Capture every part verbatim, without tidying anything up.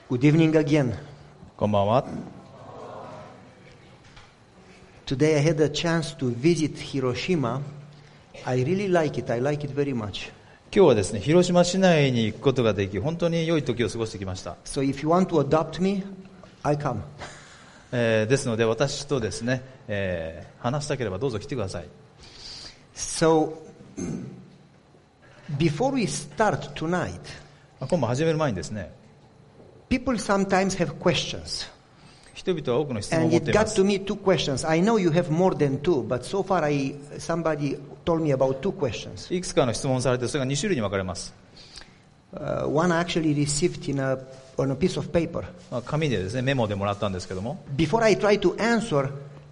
Good evening again. こんばんは。 Today I had a chance to visit Hiroshima. I really like it. I like it very much. 今日はですね、広島市内に行くことができ、本当に良い時を過ごしてきました。 So if you want to adopt me, I come. えー、ですので私とですね、えー、話したければどうぞ来てください。 So before we start tonight, 今晩始める前にですね、 people sometimes have questions. 人々は多くの質問を And 持っ it ていま got す。 to me two questions. I know you have more than two, but so far I somebody told me about two questions. いくつかの質問をされて、それがに種類に分かれます。 Uh, one I actually received in a, on a piece of paper. まあ、紙でですね、メモでもらったんですけども、 Before I try to answer,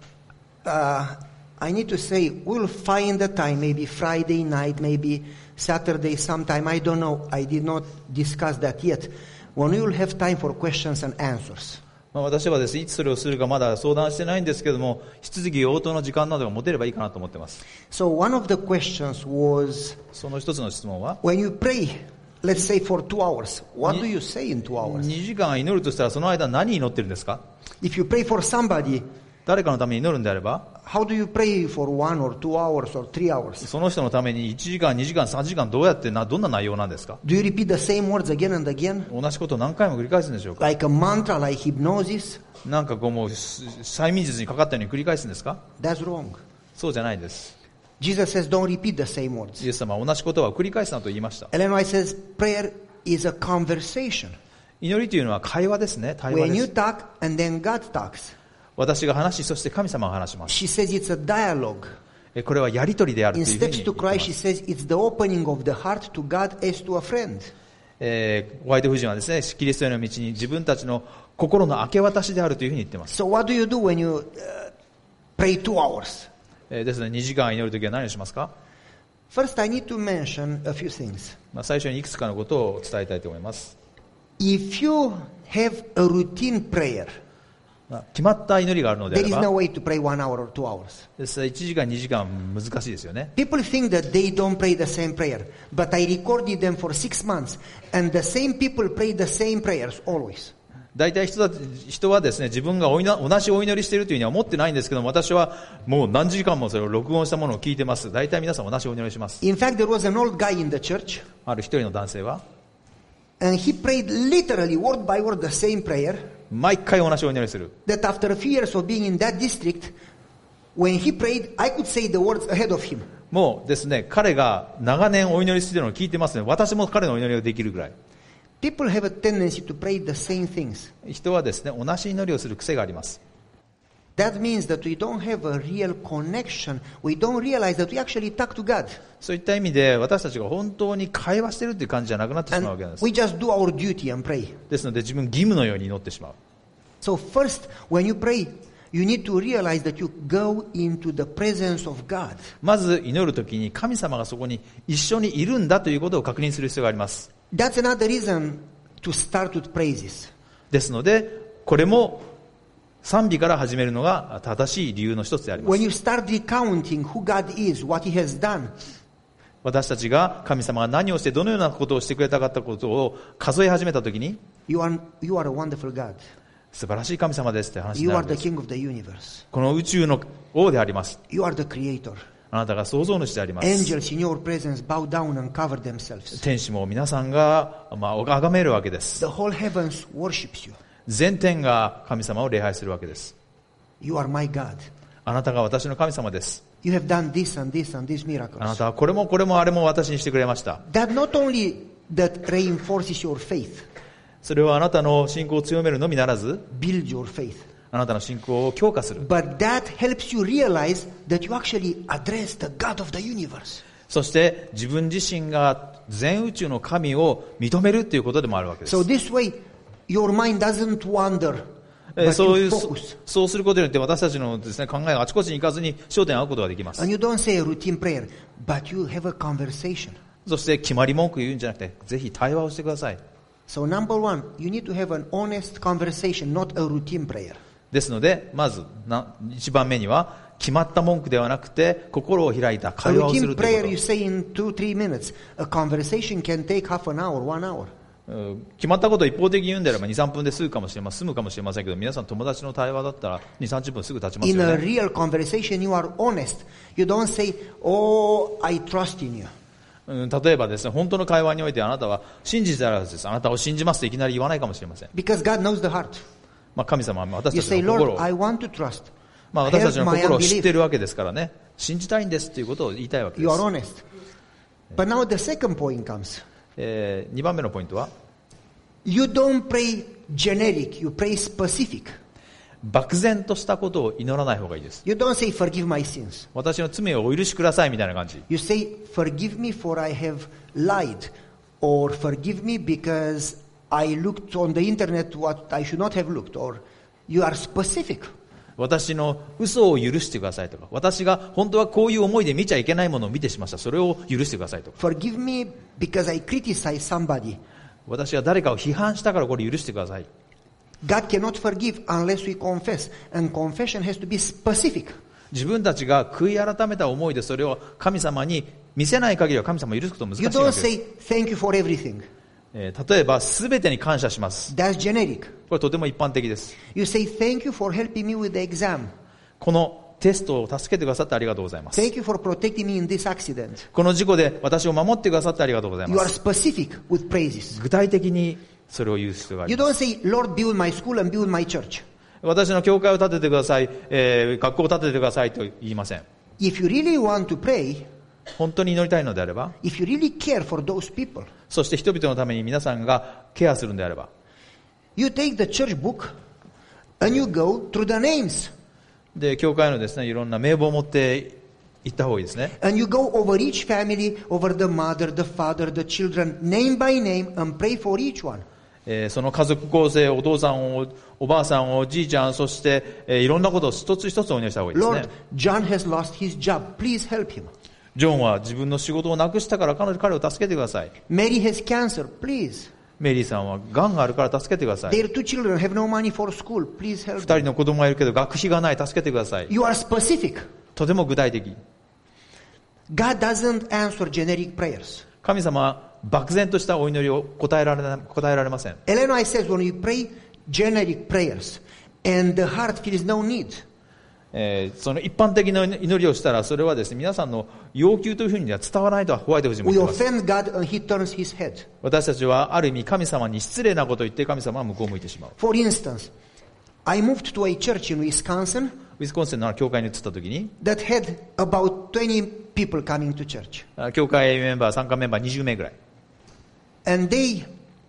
uh, I need to say we'll find a time, maybe Friday night, maybe Saturday sometime. I don't know. I did not discuss that yet. When we will have time for questions and answers. まあ、私はですね、いつそれをするかまだ相談してないんですけども、質疑応答の時間などが持てればいいかなと思っています。 So one of the questions was, その一つの質問は、 when you pray, let's say for two hours, what do you say in two hours? にじかん祈るとしたらその間何祈ってるんですか？ If you pray for somebody, 誰かのために祈るんであれば、 how do you pray for one or two hours or three hours? その人のためにいちじかん、にじかん、さんじかんどうやってな、どんな内容なんですか？ Do you repeat the same words again and again? 同じことを何回も繰り返すんでしょうか？ Like a mantra, like hypnosis? なんかこうもう催眠術にかかったように繰り返すんですか？ That's wrong. そうじゃないです。 Jesus says don't repeat the same words. イエス様は同じことは繰り返すなと言いました。 Ellen White says prayer is a conversation. 祈りというのは会話ですね。対話 When で you す。 talk and then God talks. 私が話し、そして神様が話します。 She says it's a dialogue. えこれはやりとりであると In いうふうに Steps 言 to ってま Christ, す。 she says it's the opening of the heart to God as to a friend. えー、ホワイト夫人はですね、キリストへの道に自分たちの心の明け渡しであるというふうに言っています。 So what do you do when you uh, pray two hours? えーですのでにじかん祈るときは何をしますか？ First, I need to mention a few things. まあ、最初にいくつかのことを伝えたいと思います。 If you have a routine prayer, まあ、決まった祈りがあるのであ there れ is ば、 no way to pray one hour or two hours. ですからいちじかん、にじかん難しいですよね。 People think that they don't pray the same prayer, but I recorded them for six months, and the same people pray the same prayers always. 大体人だ人はですね、自分がおいな同じお祈りしているというふうには思ってないんですけども、私はもう何時間もそれを録音したものを聞いてます。大体皆さん同じお祈りします。 In fact, there was an old guy in the church, ある一人の男性は、 and he prayed literally word by word the same prayer, 毎回同じお祈りする。 that after a few years of being in that district, when he prayed, I could say the words ahead of him. もうですね、彼が長年お祈りしているのを聞いてますね。私も彼のお祈りができるぐらい。 People have a tendency to pray the same things. 人はですね、同じ祈りをする癖があります。 That means that we don't have a real connection. We don't realize that we actually talk to God. そういった意味で私たちが本当に会話しているという感じじゃなくなってしまうわけなんで And す。 we just do our duty and pray. ですので自分義務のように祈ってしまう。 So first, when you pray, you need to realize that you go into the presence of God. まず祈るときに神様がそこに一緒にいるんだということを確認する必要があります。 That's another reason to start with praises. ですのでこれも賛美から始めるのが正しい理由の一つであります。 When you start recounting who God is, what He has done, 私たちが神様が何をしてどのようなことをしてくれたかったことを数え始めたときに、 you are, you are a wonderful God. 素晴らしい神様ですって話に You な are るん the です。 King of the universe. この宇宙の王であります。 You are the Creator. あなたが創造主であります。 Angels in your presence bow down and cover themselves. 天使も皆さんが、まあ、崇めるわけです。 The whole heavens worships you. 全天が神様を礼拝するわけです。 You are my God. あなたが私の神様です。 You have done this and this and these あな miracles. たはこれもこれもあれも私にしてくれました。 That not only that reinforces your faith, それはあなたの信仰を強めるのみならず、 builds your faith, あなたの信仰を強化する。 but that helps you realize that you actually address the God of the universe. そして自分自身が全宇宙の神を認めるということでもあるわけです。 So this way, your mind doesn't wander, えー but そうい you う、そ focus. そうすることによって私たちのですね、考えがあちこちに行かずに焦点を合うことができます。 And you don't say a routine prayer, but you have a conversation. そして決まり文句言うんじゃなくて、ぜひ対話をしてください。 So number one, you need to have an honest conversation, not a routine prayer. ですので、まずな一番目には決まった文句ではなくて心を開いた A 会話をす routine るとい prayer う you こ say in two, three minutes. A conversation can take half an hour, one hour. と。 うん決まったことを一方的に言うんであればに、さんぷんで済むかもしれません、済むかもしれませんけど、皆さん友達の対話だったらに、さんじゅっぷんすぐ経ちます In よ a ね。 real conversation, you are honest. You don't say, "Oh, I trust in you." うん例えばですね、本当の会話においてあなたは信じてあるはずです。あなたを信じますといきなり言わないかもしれません。 Because God knows the heart. まあ、神様は私 You たち say, の心 "Lord, を、 I want to trust." まあ、私たちの Help my 心を知って unbelief. いるわけですからね、信じたいんですということを言いたいわけで You す。 are honest. But now the second point comes. えー、にばんめのポイントは、 You don't pray generic, you pray specific. 漠然としたことを祈らない方がいいです。 You don't say, "Forgive my sins." 私の罪をお許しくださいみたいな感じ。 You say, "Forgive me for I have lied." Or "Forgive me because I looked on the internet what I should not have looked." Or you are specific. 私の嘘を許してくださいとか、私が本当はこういう思いで見ちゃいけないものを見てしました。それを許してくださいとか。 Forgive me because I criticized somebody. 私が誰かを批判したからこれ許してください。 God cannot forgive unless we confess. And confession has to be specific. 自分たちが悔い改めた思いでそれを神様に見せない限りは神様を許すこと難しい You わ don't けです。 say, "Thank you for everything." えー例えば、すべてに感謝します。 That's generic. これとても一般的です。 You say, "Thank you for helping me with the exam." このテストを助けてくださってありがとうございます。 Thank you for protecting me in this accident. この事故で私を守ってくださってありがとうござい You ま are す。 specific with praises. 具体的にそれを言う必要があり You ます。 don't say, "Lord, build my school and build my church." 私の教会を建ててください、えー学校を建ててくださいと言いません。 If you really want to pray, 本当に祈りたいのであれば、 if you really care for those people, そして人々のために皆さんがケアするんであれば、 you take the church book and you go through the names. で、教会のですね、いろんな名簿を持って行った方がいいですね。 And you go over each family, over the mother, the father, the children, name by name, and pray for each one. えーその家族構成、お父さんを、おばあさんを、おじいちゃん、そして、えーいろんなことを一つ一つお祈りした方がいいですね。 Lord, John has lost his job. Please help him. ジョンは自分の仕事をなくしたから彼彼を助けてください。 Mary has cancer. Please. メリーさんは癌があるから助けてください。 Their two children have no money for school. Please help 二 them. 人の子供がいるけど学費がない、助けてください。 You are specific. とても具体的。 God doesn't answer generic prayers. 神様は漠然としたお祈りを答えられな答えられません。 Ellen White says when you pray generic prayers and the heart feels no need, えーその一般的な祈りをしたら、それはですね、皆さんの要求というふうには伝わらないとホワイト夫人も we 言ってます。 offend God and he turns his head. 私たちはある意味神様に失礼なことを言って神様は向こうを向いてしまう。 For instance, I moved to a church in Wisconsin ウィスコンシンの教会に移った時に、 that had about twenty people coming to church. あ教会メンバー、参加メンバーにじゅうめいぐらい。 And they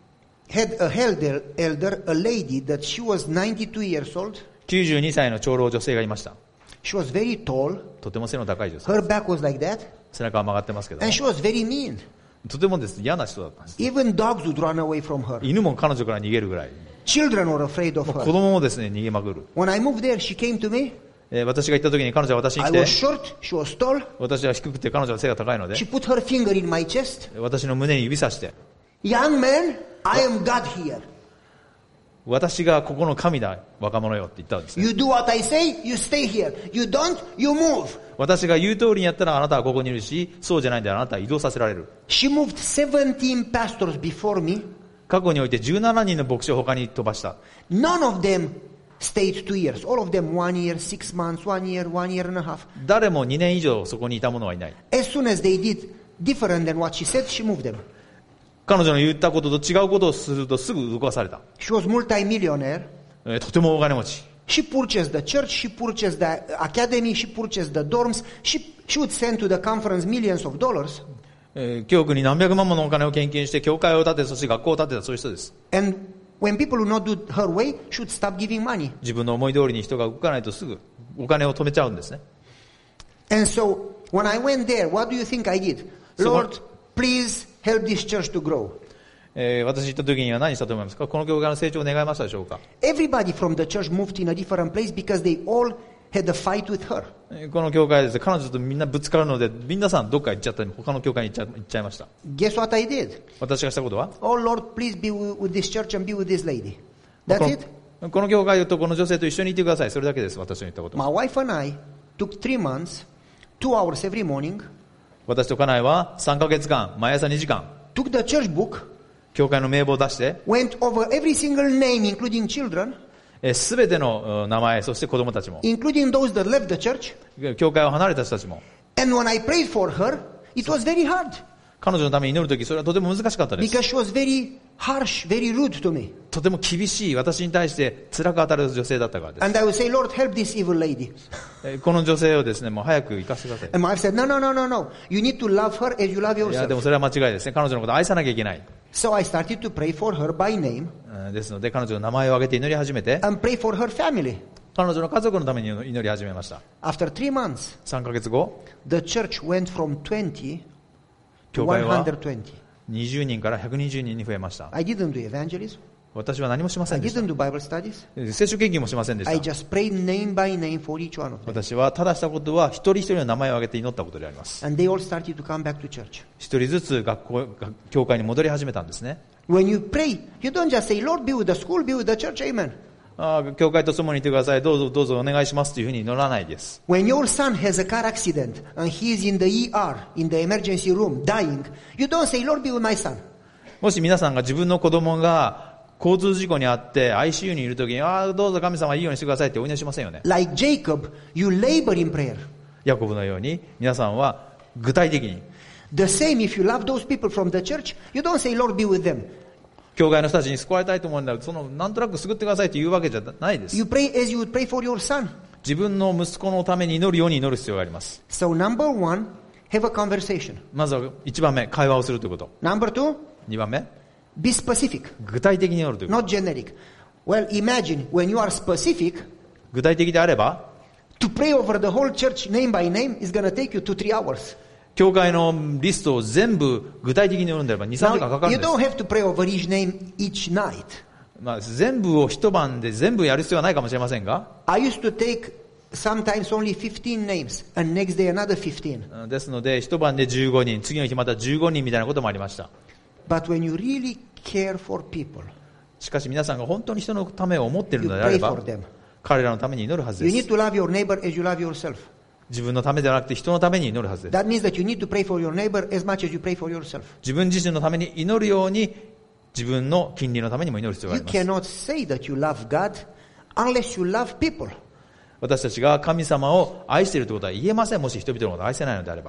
had a elder, elder, a lady that she was ninety-two years old. きゅうじゅうにさいの長老女性がいました。 She was very tall. とても背の高い女性。 Her back was like that. 背中は曲がってますけど、 And she was very mean. とてもですね、嫌な人だったんです。 Even dogs would run away from her. 犬も彼女から逃げるぐらい。 Children were afraid of 子 her. 供もですね、逃げまくる。 When I moved there, she came to me. えー私が行った時に彼女は私に I 来て was、short. She was tall. 私は低くて彼女は背が高いので She、put her finger in my chest. 私の胸に指さして、 Young man, I am God here. 私がここの神だ、若者よって言ったんですね。 You do what I say, you stay here. You don't, you move. 私が言う通りにやったらあなたはここにいるし、そうじゃないんだよ、あなたは移動させられる。 She moved seventeen pastors before me. 過去においてじゅうななにんの牧師を他に飛ばした。 None of them stayed two years. All of them one year, six months, one year, one year and a half. 誰もにねん以上そこにいた者はいない。 As soon as they did different than what she said, she moved them. 彼女の言ったことと違うことをするとすぐ動かされた。 She was multi-millionaire. えーとても大金持ち。 She purchased the church, she purchased the academy, she purchased the dorms. She, she would send to the conference millions of dollars. えー教区に何百万ものお金を献金して教会を建て、そして学校を建てた、そういう人です。 And when people would not do her way, she would stop giving money. 自分の思い通りに人が動かないとすぐお金を止めちゃうんですね。 And so, when I went there, what do you think I did? So Lord, what- please help this church to grow. えー私行った時には何したと思いますか？この教会の成長を願いましたでしょうか？ Everybody from the church moved in a different place because they all had a fight with her. えーこの教会はですね、彼女とみんなぶつかるので、皆さんどっか行っちゃったり、他の教会に行っちゃ行っちゃいました。 Guess what I did? 私がしたことは、 Oh Lord, please be with with this church and be with this lady. こ That's の it. この教会とこの女性と一緒にいてください。それだけです、私の言ったこと。 My wife and I took three months, two hours every morning, 私と家内はさんかげつかん、毎朝にじかん、 took the church book 教会の名簿を出して、 went over every single name, including children, すべての名前、そして子供たちも、 including those that left the church. 教会を離れた人たちも。 And when I prayed for her, it was very hard. 彼女のために祈るとき、それはとても難しかったです。 Because she was very harsh, very rude to me. とても厳しい、私に対して辛く当たる女性だったからです。 And I would say, Lord, help this evil lady. この女性をですね、もう早く行かせてください。 And my wife said, no, no, no, no, no. You need to love her as you love いや、で yourself. もそれは間違いですね。彼女のことを愛さなきゃいけない。 So I started to pray for her by name ですので、彼女の名前を挙げて祈り始めて、 and pray for her family. 彼女の家族のために祈り始めました。 After three months, さんかげつご、 the church went from twenty to 教会は one hundred twenty. にじゅうにんからひゃくにじゅうにんに増えました。 I didn't do evangelism. 私は何もしませ I んでした。 didn't do Bible studies. 聖書研究もしませんで I した。 just prayed name by name for each one of them. 私はただしたことは一人一人の名前を挙げて祈ったことであります。 And they all started to come back to church. 一人ずつ学校、学教会に戻り始めたんですね。 When you pray, you don't just say, Lord, be with the school, be with the church, amen. ああ、教会と共にいてください。どうぞどうぞお願いしますというふうに祈らないです。 When your son has a car accident and he is in the E R, in the emergency room, dying, you don't say, Lord, be with my son. もし皆さんが自分の子供が交通事故にあって アイシーユー にいるときに、ああ、どうぞ神様いいようにしてくださいってお祈りしませんよね。 Like Jacob, you labor in prayer. ヤコブのように皆さんは具体的に、 The same if you love those people from the church, you don't say, Lord, be with them. 教会の人たちに救われたいと思うんだけど、そのなんとなく救ってくださいというわけじゃないです。 You pray as you would pray for your son. 自分の息子のために祈るように祈る必要があります。 So number one, have a conversation. まずはいちばんめ、会話をするということ。 Number two, にばんめ、 be specific, 具体的に祈るということ。 not generic. Well, imagine when you are specific, 具体的であれば、 to pray over the whole church name by name is going to take you two, three hours. 教会のリストを全部具体的に読んでればに、さんじかんかか Now, るん you です。 don't have to pray over each name each night. まあ、全部を一晩で全部やる必要はないかもしれませんが、 I used to take sometimes only fifteen names and next day another fifteen. ですので一晩でじゅうごにん、次の日またじゅうごにんみたいなこともありました。 But when you really care for people, しかし皆さんが本当に人のためを思っている you のであれ pray ば for、them. 彼らのために祈るはず You で need す。 to love your neighbor as you love yourself. 自分のためではなくて人のために祈るはずです。 That means that you need to pray for your neighbor as much as you pray for yourself. 自分自身のために祈るように、自分の近隣のためにも祈る必要があ You ります。 cannot say that you love God unless you love people. 私たちが神様を愛しているということは言えません。もし人々のことを愛せないのであれば。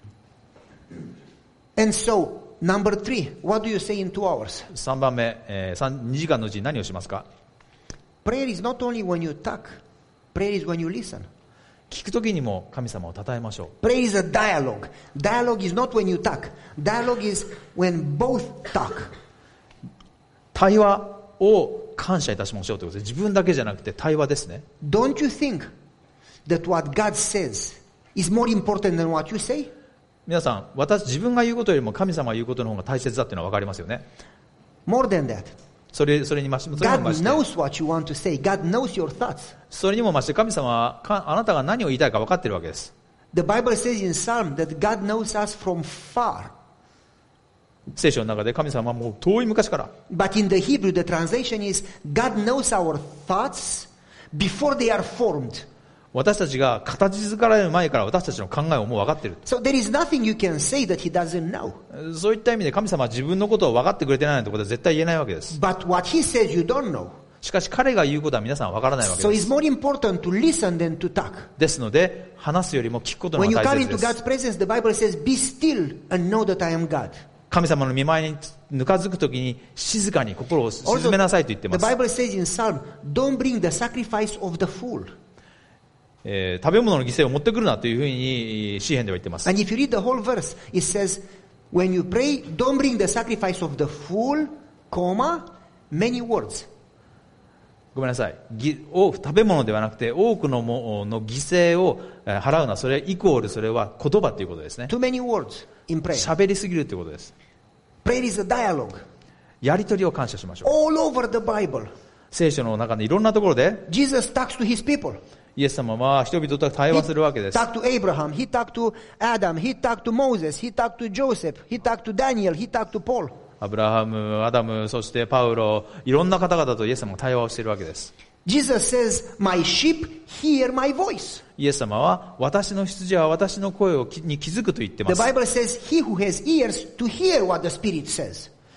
And so, number three, what do you say in two hours? さんばんめ、えー、さんにじかんのうちに何をしますか？ Prayer is not only when you talk, prayer is when you listen. 聞くときにも神様を称えましょう。 Prayer is a dialogue. Dialogue is not when you talk. Dialogue is when both talk. 対話を感謝いたしましょうということで、自分だけじゃなくて対話ですね。 Don't you think that what God says is more important than what you say? 皆さん、私、自分が言うことよりも神様が言うことの方が大切だっていうのは分かりますよね。 More than that. それ、それにまし、それに God もまして、 knows what you want to say. God knows your thoughts. それにもまして神様はかあなたが何を言いたいか分かっているわけです。 The Bible says in Psalm that God knows us from far. 聖書の中で神様はもう遠い昔から、 But in the Hebrew, the translation is God knows our thoughts before they are formed. 私たちが形作られる前から私たちの考えをもう分かっている。 So there is nothing you can say that He doesn't know. そういった意味で神様は自分のことを分かってくれてないなんてことは絶対言えないわけです。 But what He says you don't know. しかし彼が言うことは皆さん分からないわけ So で it's す。 more important to listen than to talk. ですので、話すよりも聞くことの When 方 you が come 大 into 切で God's す。 presence, the Bible says, be still and know that I am God. 神様の御前にぬかづくときに静かに心を Also, 静めなさいと言って the ます。 Bible says in Psalm, don't bring the sacrifice of the fool. えー食べ物の犠牲を持ってくるなというふうに詩篇では言ってます。 And if you read the whole verse, it says, when you pray, don't bring the sacrifice of the fool, comma, many words. ごめんなさい。ぎお食べ物ではなくて多くのもの犠牲をえー払うな。それイコールそれは言葉ということですね。 Too many words in prayer. 喋りすぎるということです。 Prayer is a dialogue. やりとりを感謝しましょう。 All over the Bible, 聖書の中のいろんなところで Jesus talks to his people. イエス様は人々と対 He 話するわけです。 talked to Abraham, he talked to Adam, he talked to Moses, he talked to Joseph, he talked to Daniel, he talked to Paul. アブラハム、アダム、そしてパウロ、いろんな方々とイエス様が対話をしているわけです。 Jesus says, my sheep hear my voice. イエス様は私の羊は私の声をきに気づくと言ってま The す。 Bible says, he who has ears to hear what the Spirit says.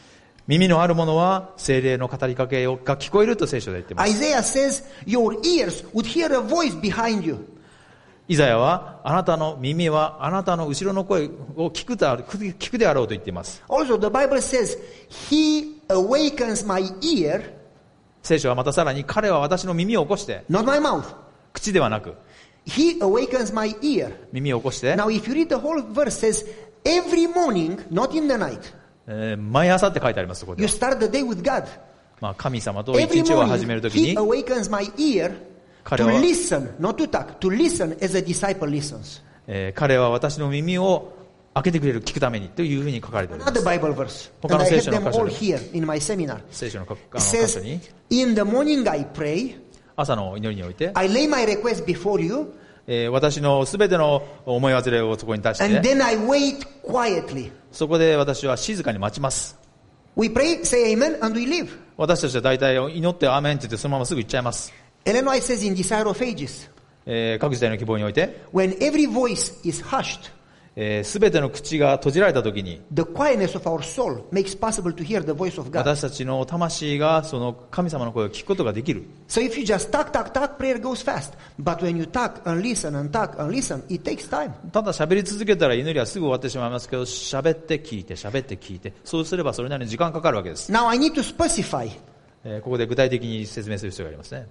耳のある者は聖霊の語りかけが聞こえると聖書で言っています。 Isaiah says, your ears would hear a voice behind you. イザヤは、あなたの耳はあなたの後ろの声を聞くである、聞くであろうと言っています。 Also, the Bible says, He awakens my ear, 聖書はまたさらに、彼は私の耳を起こして、 not my mouth. 口ではなく、 He awakens my ear. 耳を起こして、 Now, if you read the whole verse, says, every morning, not in the night, えー毎朝って書いてあります、そこで you は。 start the day with God. まあ、神様と一 Every 日を始める morning, とき He に、 awakens my ear 彼 to は、 listen, not to talk, to listen as a disciple listens. えー彼は私の耳を開けてくれる、聞くためにというふうに書かれておりま Another す。 Bible verse. He And I have says them in the all Bible. here in my seminar. 聖書のかあ It の箇所 says, に、 in the morning I pray, 朝の祈りにおいて、 I lay my request before you, えー私のすべての思い忘れをそこに出し and て、 then I wait quietly. そこで私は静かに待ちます。 We pray, say amen, and we leave. 私たちは大体祈ってアーメンって言ってそのまますぐ行っちゃいます。 Ellen White says in Desire of Ages, えー各時代の希望において、 when every voice is hushed, すべての口が閉じられたときに、 the quietness of our soul makes possible to hear the voice of God. 私たちの魂がその神様の声を聞くことができる。 So if you just talk, talk, talk, prayer goes fast. But when you talk and listen and talk and listen, it takes time. ただ喋り続けたら祈りはすぐ終わってしまいますけど、喋って聞いて喋って聞いて、そうすればそれなりに時間かかるわけです。 Now I need to specify. えーここで具体的に説明する必要がありますね。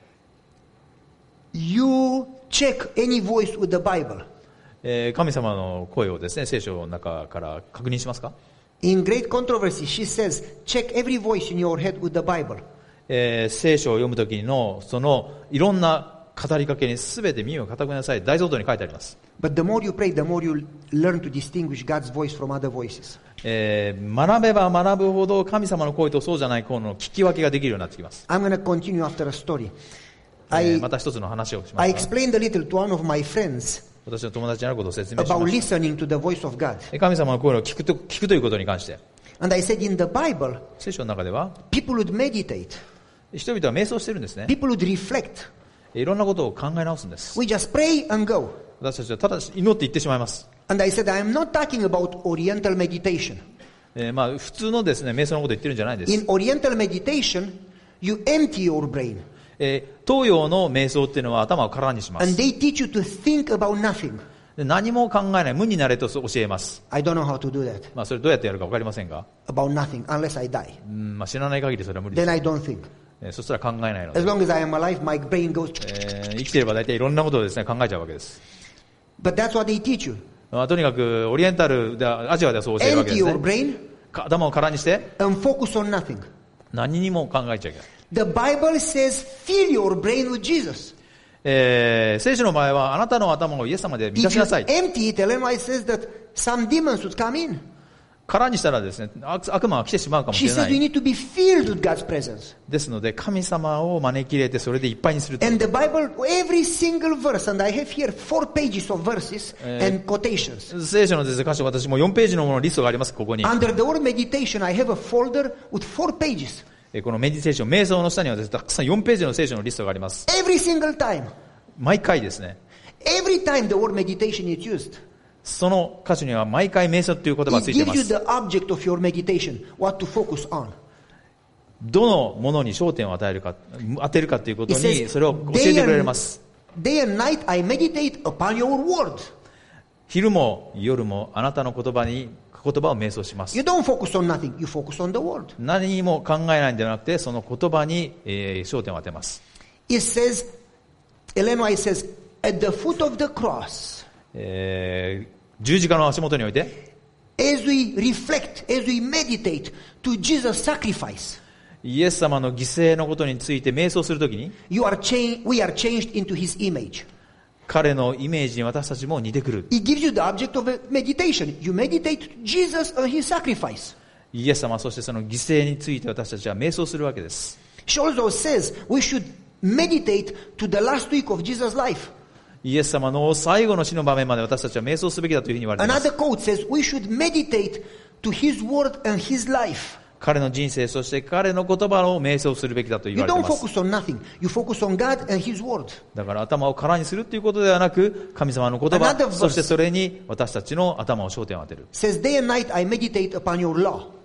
You check any voice with the Bible. えー神様の声をですね、聖書の中から確認しますか？ In Great Controversy, she says, check every voice in your head with the Bible. えー聖書を読むときのそのいろんな語りかけにすべて耳を傾けなさい。大蔵経に書いてあります。 But the more you pray, the more you learn to distinguish God's voice from other voices. えー学べば学ぶほど神様の声とそうじゃない声の聞き分けができるようになってきます。 I'm going to continue after a story. え I, ーまた一つの話をしま I す。 explained a little to one of my friends 私の友達にあることを説明し about ました。 listening to the voice of God. え神様の声を聞くと、聞くということに関して、 And I said, in the Bible, 聖書の中では、 people would meditate. 人々は瞑想してるんですね。 People would reflect. いろんなことを考え直すんです。 We just pray and go. 私たちはただ祈って言ってしまいます。 And I said, I am not talking about Oriental meditation. えーまあ普通のですね、瞑想のこと言ってるんじゃないんです。 In Oriental meditation, you empty your brain. えー東洋の瞑想っていうのは頭を空にしま And す。 they teach you to think about nothing. で何も考えない、無になれと教えます。 I don't know how to do that. まあそれどうやってやるかわかりませんが、 About nothing, unless I die. うんまあ知らない限りそれは無理で Then す。 I don't think. えーそしたら考えないので、 As long as I am alive, my brain goes. えー生きていれば大体いろんなことをですね、考えちゃうわけです。 But that's what they teach you. まあとにかくオリエンタルで、アジアではそう教えるわけ Empty です your ね。 brain か頭を空にして、 and focus on nothing. 何にも考えちゃいけない。 The Bible says, fill your brain with Jesus. えー聖書の場合は、あなたの頭をイエス様で満た If し you なさい。 empty it, Ellen White says that some demons would come in. 空にしたらですね、悪悪魔は来てしまうかもし She れな says you い。 need to be filled with God's presence. ですので、神様を招き入れて、それでいっぱいにすると。 And the Bible, every single verse, and I have here four pages of verses and quotations. 聖書のですね、箇所、私もよんページのものリストがあります、ここに。 Under the word meditation, I have a folder with four pages. えこのメディテーション、瞑想の下にはですね、たくさんよんページの聖書のリストがあります。 Every single time. 毎回ですね、 Every time the word meditation is used, その箇所には毎回瞑想という言葉が it ついてい gives ま you す。 the object of your meditation, what to focus on. どのものに焦点を与えるか、当てるかということ It に、 says, それを教えてくれます。 day and night I meditate upon your word. 昼も夜もあなたの言葉に、言葉を瞑想します。 You don't focus on nothing, you focus on the word. 何も考えないんではなくて、その言葉に、えー焦点を当てます。 It says, Ellen White says, at the foot of the cross, えー十字架の足元において、 as we reflect, as we meditate to Jesus' sacrifice, イエス様の犠牲のことについて瞑想するときに、 you are changed, we are changed into his image. 彼のイメージに私たちも似てくる。 It gives you the object of meditation. You meditate Jesus and his sacrifice. イエス様、そしてその犠牲について私たちは瞑想するわけです。 She also says we should meditate to the last week of Jesus' life. イエス様の最後の死の場面まで私たちは瞑想すべきだというふうに言われています。 Another quote says we should meditate to his word and his life. 彼の人生、そして彼の言葉を瞑想するべきだと言 You われてい don't ます。 focus on nothing. You focus on God and his word. だから頭を空にするということではなく、神様の言葉 Another verse. そしてそれに私たちの頭を焦点を当てる。 Says day and night I meditate upon your law.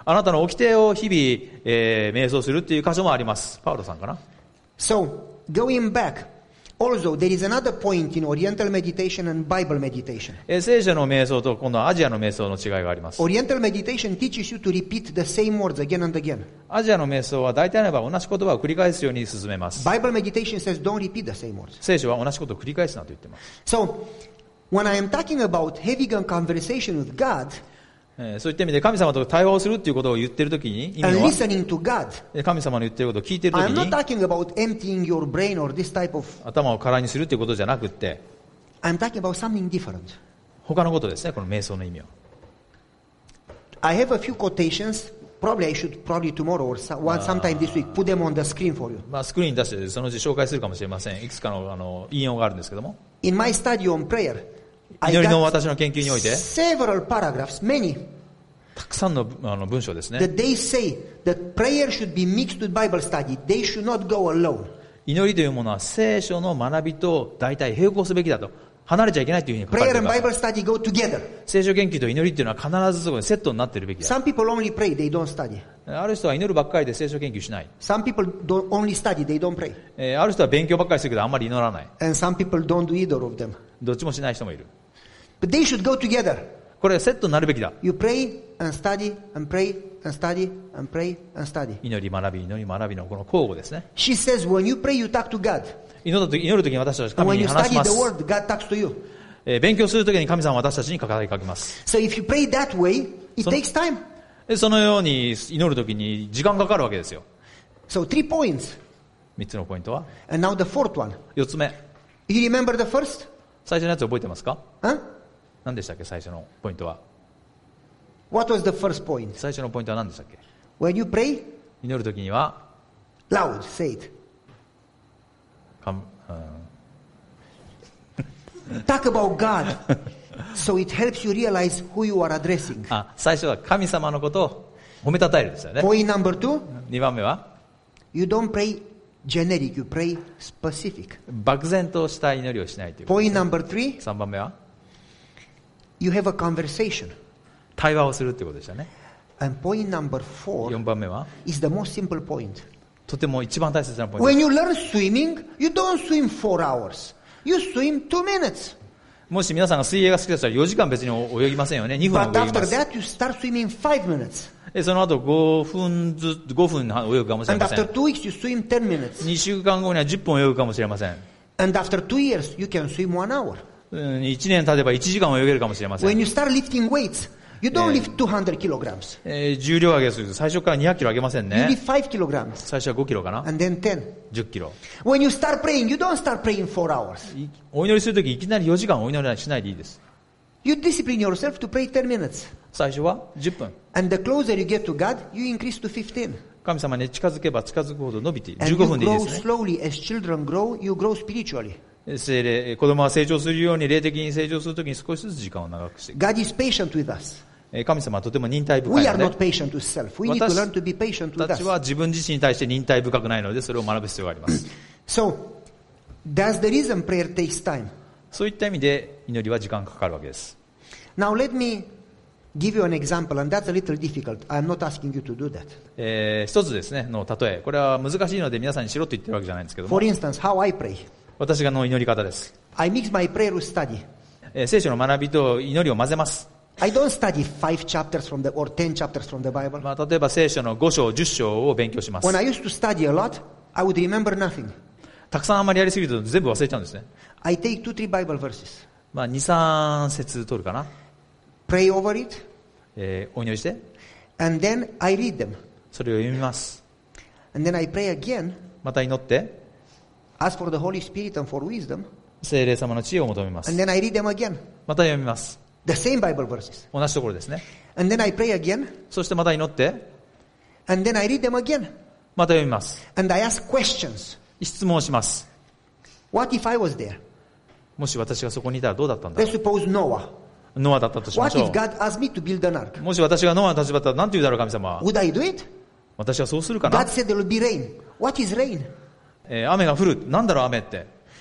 あなたの掟を日々、えー、瞑想するっていう箇所もあります。パウロさんかな。 So, going back, also there is another point in Oriental meditation and Bible meditation. えー、聖書の瞑想と今度はアジアの瞑想の違いがあります。 Oriental meditation teaches you to repeat the same words again and again. アジアの瞑想は大体ならば同じ言葉を繰り返すように進めます。 Bible meditation says don't repeat the same words. 聖書は同じことを繰り返すなと言っています。 So, when I am talking about having a conversation with God, えー、そういった意味で神様と対話をするっていうことを言ってるときに、意味 and は listening to God, 神様の言ってることを聞いてるとき I'm not に talking about emptying your brain or this type of, 頭を空にするっていうことじゃなくって、 I'm talking about something different. 他のことですね、この瞑想の意味は。 I have a few quotations. Probably I should probably tomorrow or so, one sometime this week put them on the screen for you. まあ、スクリーンに出してそのうち紹介するかもしれません。いくつかの、あの引用があるんですけども、 In my study on prayer, I 祈りの got 私の研究において several paragraphs, many, たくさんの、あの文章ですね。 that they say that prayer should be mixed with Bible study. They should not go alone. 祈りというものは聖書の学びと大体並行すべきだと、離れちゃいけないというふうに書かれ Prayer てい and ます Bible study go together. 聖書研究と祈りっていうのは必ずそこにセットになっているべきだ。 Some people only pray, they don't study. ある人は祈るばっかりで聖書研究しない。 Some people don't only study, they don't pray. えーある人は勉強ばっかりするけどあんまり祈らない。 And some people don't do either of them. どっちもしない人もいる。 But they should go together. これはセットになるべきだ。 You pray and study and pray and study and pray and study. 祈り学び祈り学びのこの交互ですね。 She says when you pray, you talk to God. 祈るとき祈るときに私たち And 神 when に you 話し study ま the す。 word, God talks to you. えー勉強するときに神様は私たちに語りかけます。 So if you pray that way, it So- takes time. でそのように祈るときに時間かかるわけですよ。 So three points. 三つのポイントは。 And now the fourth one. 四つ目。 You remember the first? 最初のやつ覚えてますか？ Huh? 何でしたっけ最初のポイントは。 What was the first point? 最初のポイントは何でしたっけ？ When you pray, 祈るときには、 loud, say it. かんうん Talk about God. So it helps you realize who you are addressing. あ、最初は神様のことを褒めたたえるですよね。 Point number two, 二番目は、 you don't pray generic, you pray specific. 漠然とした祈りをしないということ。 Point number three, 三番目は、 you have a conversation. 対話をするってことでしたね。 And point number four 四番目は、 is the most simple point. とても一番大切なポイント When です。 you learn swimming, you don't swim four hours. You swim two minutes. もし皆さんが水泳が好きだったらよじかん別に泳ぎませんよね。にふん But 泳ぎ after ます。 that, you start swimming five minutes. でその後ごふんずつ、ごふん泳ぐかもしれ And ませ after ん。 two weeks, you swim ten minutes. にしゅうかんごにはじゅっぷん泳ぐかもしれません。 And after two years, you can swim one hour. うんいちねん経てばいちじかん泳げるかもしれませ When ん。 you start lifting weights, you don't Yeah. lift two hundred kilograms. えー重量上げすると最初からにひゃくキロ上げません You ね。 lift five kilograms 最初はごキロかな and then ten. じゅっキロ。 When you start praying, you don't start praying four hours. いお祈りするときいきなりよじかんお祈りしないでいいです。 You discipline yourself to pray ten minutes. 最初はじゅっぷん。 And the closer you get to God, you increase to fifteen. 神様に近づけば近づくほど伸びている。 And じゅうご you 分でいい grow ですね。 slowly. As children grow, you grow spiritually. 精霊、子供は成長するように霊的に成長するときに少しずつ時間を長くしていく。 God is patient with us. えー神様はとても忍耐深 We い are の not で、 patient with self. We need to 私 learn to be patient with たち us. は自分自身に対して忍耐深くないので、それを学ぶ必要があります。 So, that's the reason prayer takes time. そういった意味で祈りは時間かかるわけです。 Now let me give you an example, and that's a little difficult. I'm not asking you to do that. えー一つですね、の例え。これは難しいので皆さんにしろと言ってるわけじゃないんですけども For、instance, how I pray. 私がの祈り方です。 I mix my prayer with study. えー聖書の学びと祈りを混ぜます。 I don't study five chapters from the or ten chapters from the Bible. まあ、例えば聖書のご章、じゅっ章を勉強します When。I used to study a lot, I would remember nothing. たくさんあんまりやりすぎると全部忘れちゃうんですね。 I take two, three Bible verses, まあ、に、さん節取るかな。 pray over it, えーお祈りして、 and then I read them. それを読みます。 And then I pray again, また祈って、 ask for the Holy Spirit and for wisdom, 聖霊様の知恵を求めます。 and then I read them again. また読みます。 The same Bible verses. 同じところですね。 And then I pray again, そしてまた祈って、 and then I read them again. また読みます。 And I ask questions. 質問をします。 What if I was there? もし私がそこにいたらどうだったんだろ Let's suppose Noah. う。ノアだったとしま What しょ if God asked me to build an ark? う。もし私がノアの立場だったら何て言うだろう、神様は。 Would I do it? 私はそうするか God な、 said there will be rain. What is rain? えー雨が降る。なんだろう、雨って。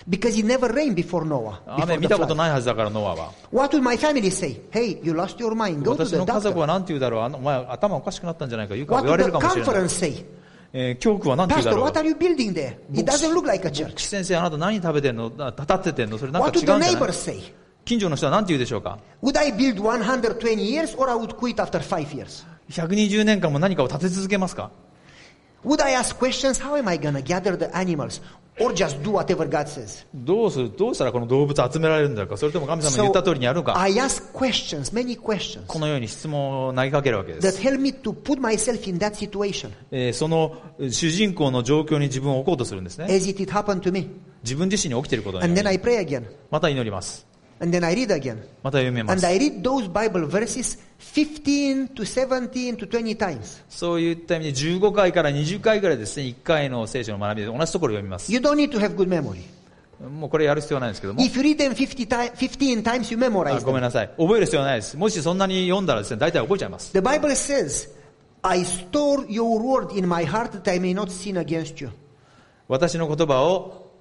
Because it never rained before Noah. 雨 Before 見 the たこと flood. ないはずだからノアは。 What will my family say? Hey, you lost your mind. Go to 私 the の家族 doctor. は何て言うだろう、あのお前頭おかしくなったんじゃないか言うか What 言わ will れる the かもしれない。 conference say? えー教区は何て言うだ Pastor, ろう。 what are you building there? It doesn't look like a 牧 church. 師先生、あなた何食べてんの、立っててんの、それなんか What 違 would うん the じゃない neighbors say? 近所の人は何て言うでしょうか。 Would I build one hundred twenty years or I would quit after five years? ひゃくにじゅうねんかんも何かを立て続けますか。 Would I ask questions? How am I going to gather the animals? Or just do whatever God says? どうする、どうしたらこの動物集められるんだろうか、それとも神様に言った通りにやるのか。 I ask questions, many questions, このように質問を投げかけるわけで that す。 help me to put myself in that situation えーその主人公の状況に自分を置こうとするんですね。 as it, it happened to me. 自分自身に起きていることに And よ then り I pray again. また祈ります。 And then I read again. また読めま And す。 I read those Bible verses fifteen to seventeen to twenty times. そういった意味でじゅうごかいからにじゅっかいぐらいですね、いっかいの聖書の学びで同じところを読みます。 You don't need to have good memory. もうこれやる必要はないんですけども。 If you read them fifty ti- fifteen times, you あ memorize ごめん them. なさい。覚える必要はないです。もしそんなに読んだらですね、大体覚えちゃいます。 The Bible says, I store your word in my heart that I may not sin against you. 私の言葉を、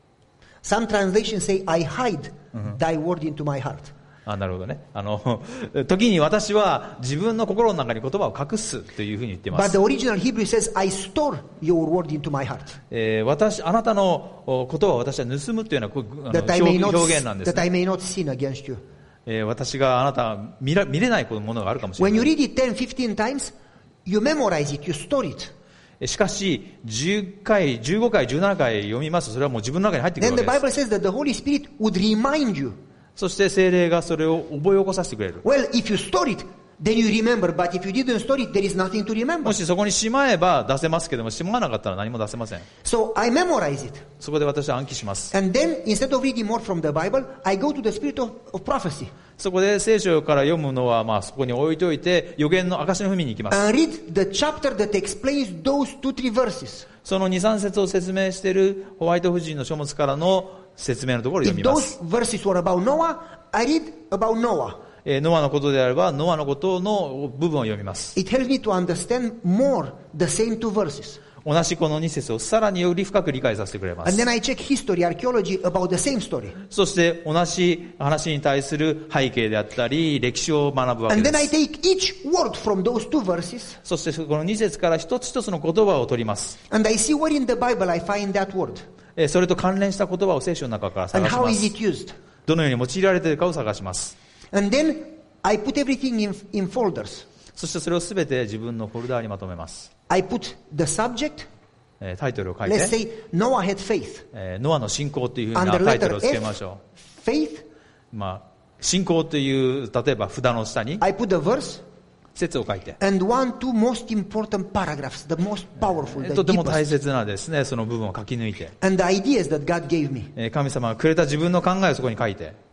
Some translations say, I hide thy word into my heart. あ、なるほどね。あの、時に私は自分の心の中に言葉を隠すというふうに言っていま But す the。original Hebrew says, I store your word into my heart. えー私、あなたのお言葉を私は盗むというようなこうあの That I may 表 not, 表現なんです that ね。 I may not sin against you. えー私があなたは見ら見れないものがあるかもしれ When な you い。 read it ten, fifteen times, you memorize it, you store it. しかし、じゅっかい、じゅうごかい、じゅうななかい読みますと、それはもう自分の中に入ってくる Then わ the けです。 Bible says that the Holy Spirit would remind you. そして聖霊がそれを覚え起こさせてくれる。 Well, if you store it, then you remember. But if you didn't store it, there is nothing to remember. もしそこにしまえば出せますけども、しまわなかったら何も出せません。 So I memorize it. そこで私は暗記します。 And then, instead of reading more from the Bible, I go to the spirit of, of prophecy そこで聖書から読むのは、まあそこに置いといて、予言の証の文に行きます。 and read the chapter that explains those two, three verses. そのに、さん節を説明しているホワイト夫人の書物からの説明のところを読 If みます。 those verses were about Noah, I read about Noah. えーノアのことであれば、ノアのことの部分を読みます。 It helps me to understand more the same two verses. 同じこのに節をさらにより深く理解させてくれま And す。 then I check history, archaeology about the same story. そして同じ話に対する背景であったり、歴史を学ぶわけ And で then I す。 take each word from those two verses そしてこのに節から一つ一つの言葉を取ります。 and I see where in the Bible I find that word えーそれと関連した言葉を聖書の中から and 探し how ま is す。 it used. どのように用いられているかを探します。 And then I put everything in, in folders. そしてそれをすべて自分のフォルダーにまとめます。 I put the subject. えータイトルを書い Let's て、 say Noah had faith. えーノアの信仰というふう Under なタイト letter ルをつけ F, ましょ faith. う。まあ、信仰という、例えば札の下に I put the verse 説を書いて、 and one, two most important paragraphs, the most powerful, え the ーとても大 deepest, 切なですね、その部分を書き抜いて、 and the ideas that God gave me. えー神様がくれた自分の考えをそこに書いて、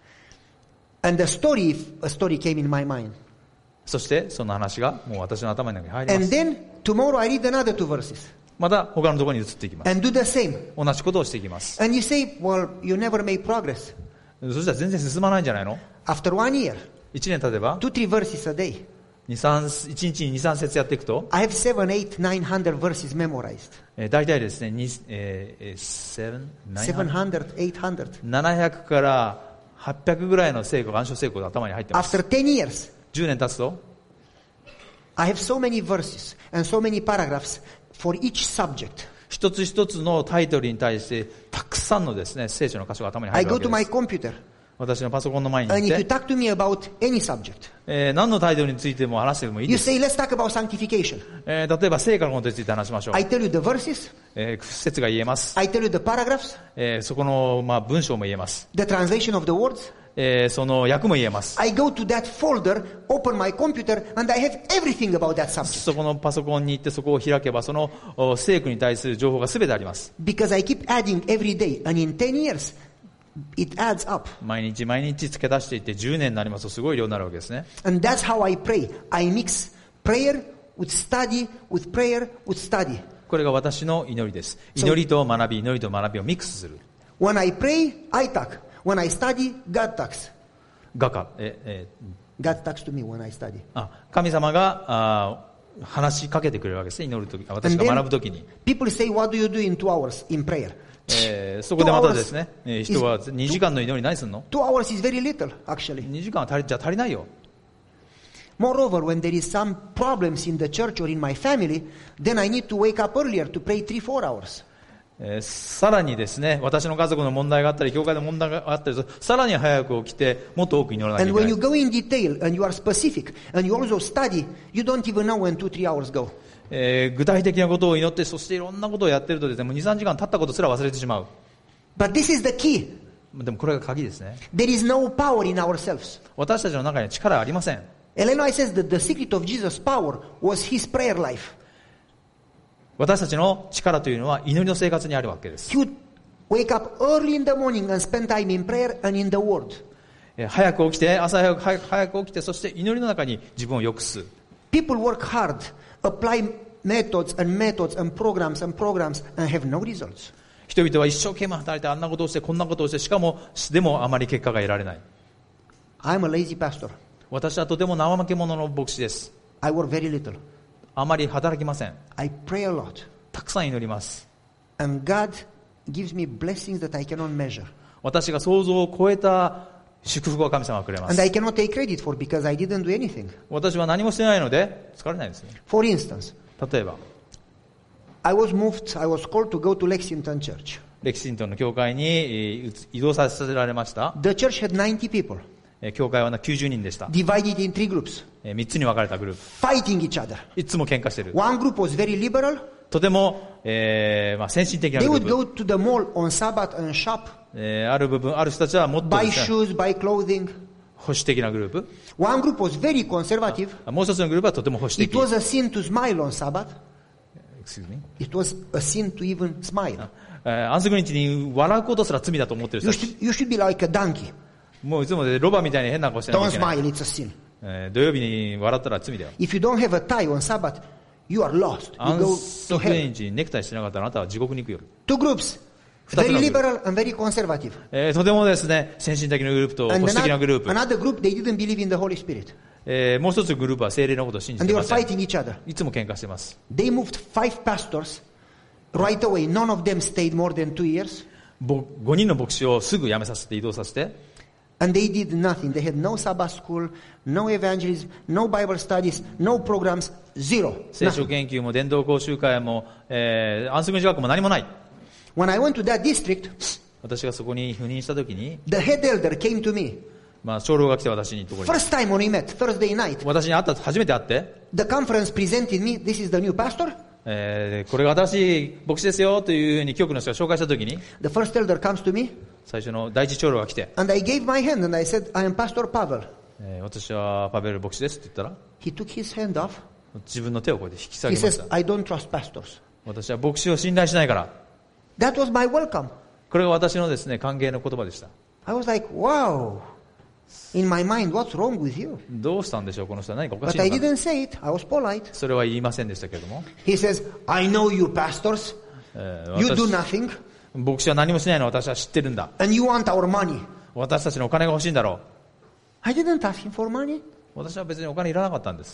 And the story, if a story came in my mind. そしてその話がもう私の頭の中に入りま And す。 then tomorrow I read another two verses また他のところに移っていきます。 and do the same. 同じことをしていきます。 And you say, well, you never make progress. そしたら全然進まないんじゃないの？ After one year, 一年経てば、 two, three verses a day. 二三一日にに、さん節やっていくと、 I have seven, eight, nine hundred verses memorized. えー、大体ですね、にえーえー、seven seven hundred, eight hundred. ななひゃくからはっぴゃくぐらいの聖句、暗唱聖句が頭に入ってます。 After ten years, じゅうねん経つと、 I have so many verses and so many paragraphs for each subject. 一つ一つのタイトルに対してたくさんのですね、聖書の箇所が頭に入 I るわ go け to で my す。 computer 私のパソコンの前に and 行 if っ you て、 talk to me about any subject, えー何のタイトルについても話してもいい you です。 say, let's talk about sanctification. えー例えば聖歌のことについて話しましょう。 I tell you the verses, えー説が言えます。 I tell you the paragraphs, えーそこの、まあ、文章も言えます。 the translation of the words. えーその訳も言えます。 I go to that folder, open my computer, and I have everything about that subject. そこのパソコンに行ってそこを開けばそのお聖句に対する情報が全てあります。 Because I keep adding every day, and in ten years, it adds up. 毎日毎日付け出していってじゅうねんになりますとすごい量になるわけですね。 And that's how I pray. I mix prayer with study, with prayer, with study. これが私の祈りです。祈りと学び、祈りと学びをミックスする。 When I pray, I talk. When I study, God talks. 画家、え、え、 God talks to me when I study. あ、神様があ話しかけてくれるわけですね、祈るとき、私 And が then 学ぶときに。 people say, what do you do in two hours in prayer? えーそこでまたですね、えー人はにじかんの祈り何すんの Two hours is very little, actually. にじかんは足りじゃ足りないよ。 Moreover, when there is some problems in the church or in my family, then I need to wake up earlier to pray three, four hours. えーさらにですね、私の家族の問題があったり、教会の問題があったりすると、さらに早く起きて、もっと多く祈らなきゃい And け when ない you。go in detail and you are specific and you also study, you don't even know when two, three hours go. えー具体的なことを祈って、そしていろんなことをやってるとですね、もうに、さんじかん経ったことすら忘れてしまう。 But this is the key. でもこれが鍵ですね。 There is no power in ourselves. 私たちの中には力はありません。 Ellen White says that the secret of Jesus' power was his prayer life. 私たちの力というのは祈りの生活にあるわけです。 He would wake up early in the morning and spend time in prayer and in the Word. えー早く起きて、朝早く早く早く起きて、そして祈りの中に自分を良くす。 People work hard, apply methods and methods and programs and programs and have no results. 人々は一生懸命働いて、あんなことをして、こんなことをして、しかも、でもあまり結果が得られない。 I'm a lazy pastor. 私はとても怠け者の牧師です。 I work very little. あまり働きません。 I pray a lot. たくさん祈ります。 And God gives me blessings that I cannot measure. 私が想像を超えた祝福を神様がくれま And す。 I cannot take credit for because I didn't do anything. 私は何もしてないので、疲れないですね。 For instance, 例えば、 I was moved, I was called to go to Lexington Church. レキシントンの教会にえー移動させられました。 The church had ninety people, えー教会はきゅうじゅうにんでした。 divided in three groups, えーみっつに分かれたグループ。 fighting each other. いつも喧嘩してる。 One group was very liberal. とても、えーまあ、先進的な They グ would ルー go プ。 to the mall on Sabbath and shop, えーある部分、ある人たちはもっと buy ですね、 shoes, buy clothing. 保守的なグループ。 One group was very conservative. もう一つのグループはとても保守 It 的。 was a sin to smile on Sabbath. Excuse me? It was a sin to even smile. えー安息日に笑うことすら罪だと思ってる人 You たち。 should, you should be like a donkey. もういつもでロバみたいに変な顔してなきゃ Don't いけない。 smile, it's a sin. えー土曜日に笑ったら罪だよ。 If you don't have a tie on Sabbath, you are lost. You 安 go to 息 hell. 日にネクタイしてなかったらあなたは地獄に行くよ。 Two groups, 二つの very グループ liberal and very conservative. えーとてもですね、先進的なグループと保 And 守的なグルー another, プ。 another group, they didn't believe in the Holy Spirit. えーもう一つのグループは聖霊のことを信じ And て they ま were せん。 fighting each other. いつも喧嘩してます。 They moved five pastors right away. None of them stayed more than two years. ぼごにんの牧師をすぐ辞めさせて移動させて、 And they did nothing. They had no Sabbath school, no evangelism, no Bible studies, no programs, zero. 聖書 Nothing. 研究も伝道講習会も、えー安息日学校も何もない。 When I went to that district, 私がそこに赴任した時に、 the head elder came to me. まあ、長老が来て私にところに、 First time when we met, Thursday night, 私に会った、初めて会って、 the conference presented me, this is the new pastor. えーこれが新しい牧師ですよというふうに局の人が紹介した時に、 The first elder comes to me, 最初の第一長老が来て、 and I gave my hand and I said, I am Pastor Pavel. えー私はパベル牧師ですって言ったら、 He took his hand off. 自分の手をこうやって引き下 He げまし says, た。 I don't trust pastors. 私は牧師を信頼しないから。 That was my welcome. これが私のですね、歓迎の言葉でした。 I was like, wow. In my mind, what's wrong with you? どうしたんでしょう、この人は何かおかしい But I のか。 didn't say it. I was polite. それは言いませんでしたけれども、 He says, I know you pastors. えー You do 私 nothing. 牧師は何もしないのを私は知ってるんだ。 And you want our money. 私たちのお金が欲しいんだろ I didn't ask him for money. う。私は別にお金いらなかったんです。